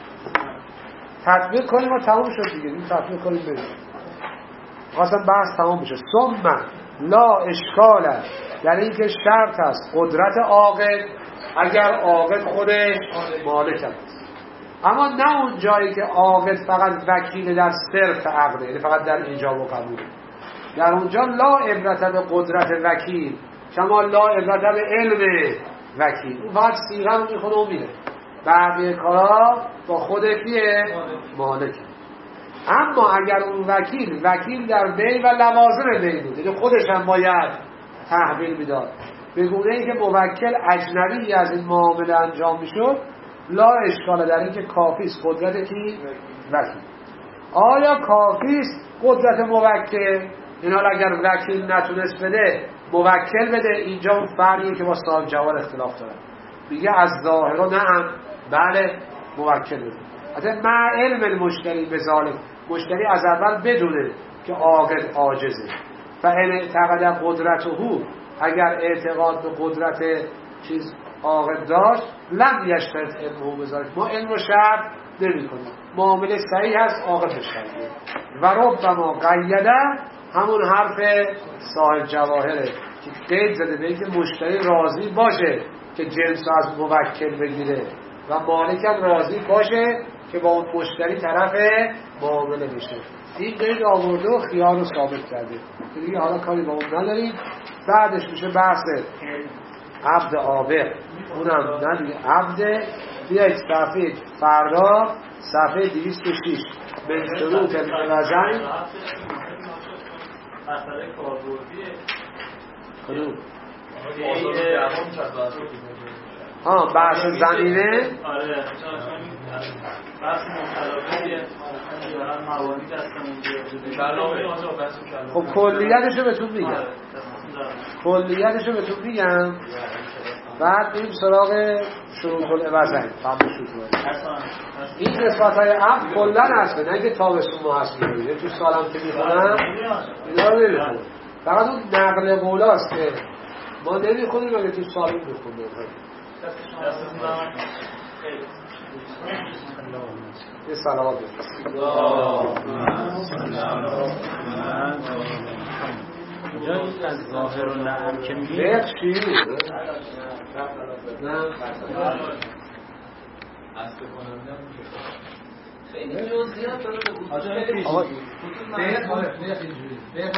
Speaker 1: تطبیق کنیم و تمام شد دیگه این تطبیق کنیم بریم خواستم بحث تمام بشه. ثم لا اشکال یعنی اینکه شرط است قدرت عاقل اگر عاقل خودش مالک است اما نه اون جایی که عاقل فقط وکیل در صرف عقده یعنی فقط در ایجاب و قبول در اونجا لا عبرت به قدرت وکیل کما لا عبرت به علم وکیل اون فقط صیغه رو میخونه و میره بقیه کارا با خود کیه؟ مالک. اما اگر اون وکیل وکیل در بی و لوازم بی بود یعنی خودش هم باید تحویل میداد به گونه ای که موکل اجنبی از این معامله انجام میشد لا اشکال در این که کافیست قدرت کی؟ وکیل. آیا کافیست قدرت موکل؟ این حال اگر وکیل نتونست بده موکل بده. اینجا اون فرقیه که با صاحب جوار اختلاف داره، میگه از ظاهرا نعم بله موکل بده. حتی مع علم المشتری به ذالک، مشتری از اول بدونه که عاقل عاجزه. فإن اعتقد قدرته، اگر اعتقاد به قدرت چیز عاقل داشت، لم یشترط علمه به ذالک، ما علم و شرط نمی کنیم، معامله صحیح هست عاقل بشتریه. و ربما قیده، همون حرف صاحب جواهره که قید زده به اینکه مشتری راضی باشه که جنس از موکل بگیره و مالک هم راضی باشه که با اون مشتری طرف معامله بشه. این قید آورده و خیار رو ثابت کرده که دیگه حالا کاری با اون نداریم. بعدش میشه بحث عبد عابق، اونم نه دیگه عبد. بیایید صفحه فردا صفحه دویست و شش به شروط الوزن
Speaker 2: مسئله کاربردیه
Speaker 1: کنون ها بحث زمینه.
Speaker 2: آره بحث مختلفیه موانی دستمون.
Speaker 1: خب کلیتشو بهتون میگم، کلیتشو بهتون میگم بعد بریم سراغ شروط الوزن. این قسمت های عقل کلن هست، نه که تابستون ما هست میگه تو سالم که میخونم اینا رو نمیخونم، فقط اون نقل قولاست که ما نمیخونیم اگه تو سالم میخونیم. یه سلامات بفرستید.
Speaker 6: اینجا این از ظاهر و نعم که میگیم
Speaker 1: بیخ چی؟
Speaker 2: خیلی جزئیات داره.
Speaker 1: آقا بیخ بیخ اینجوری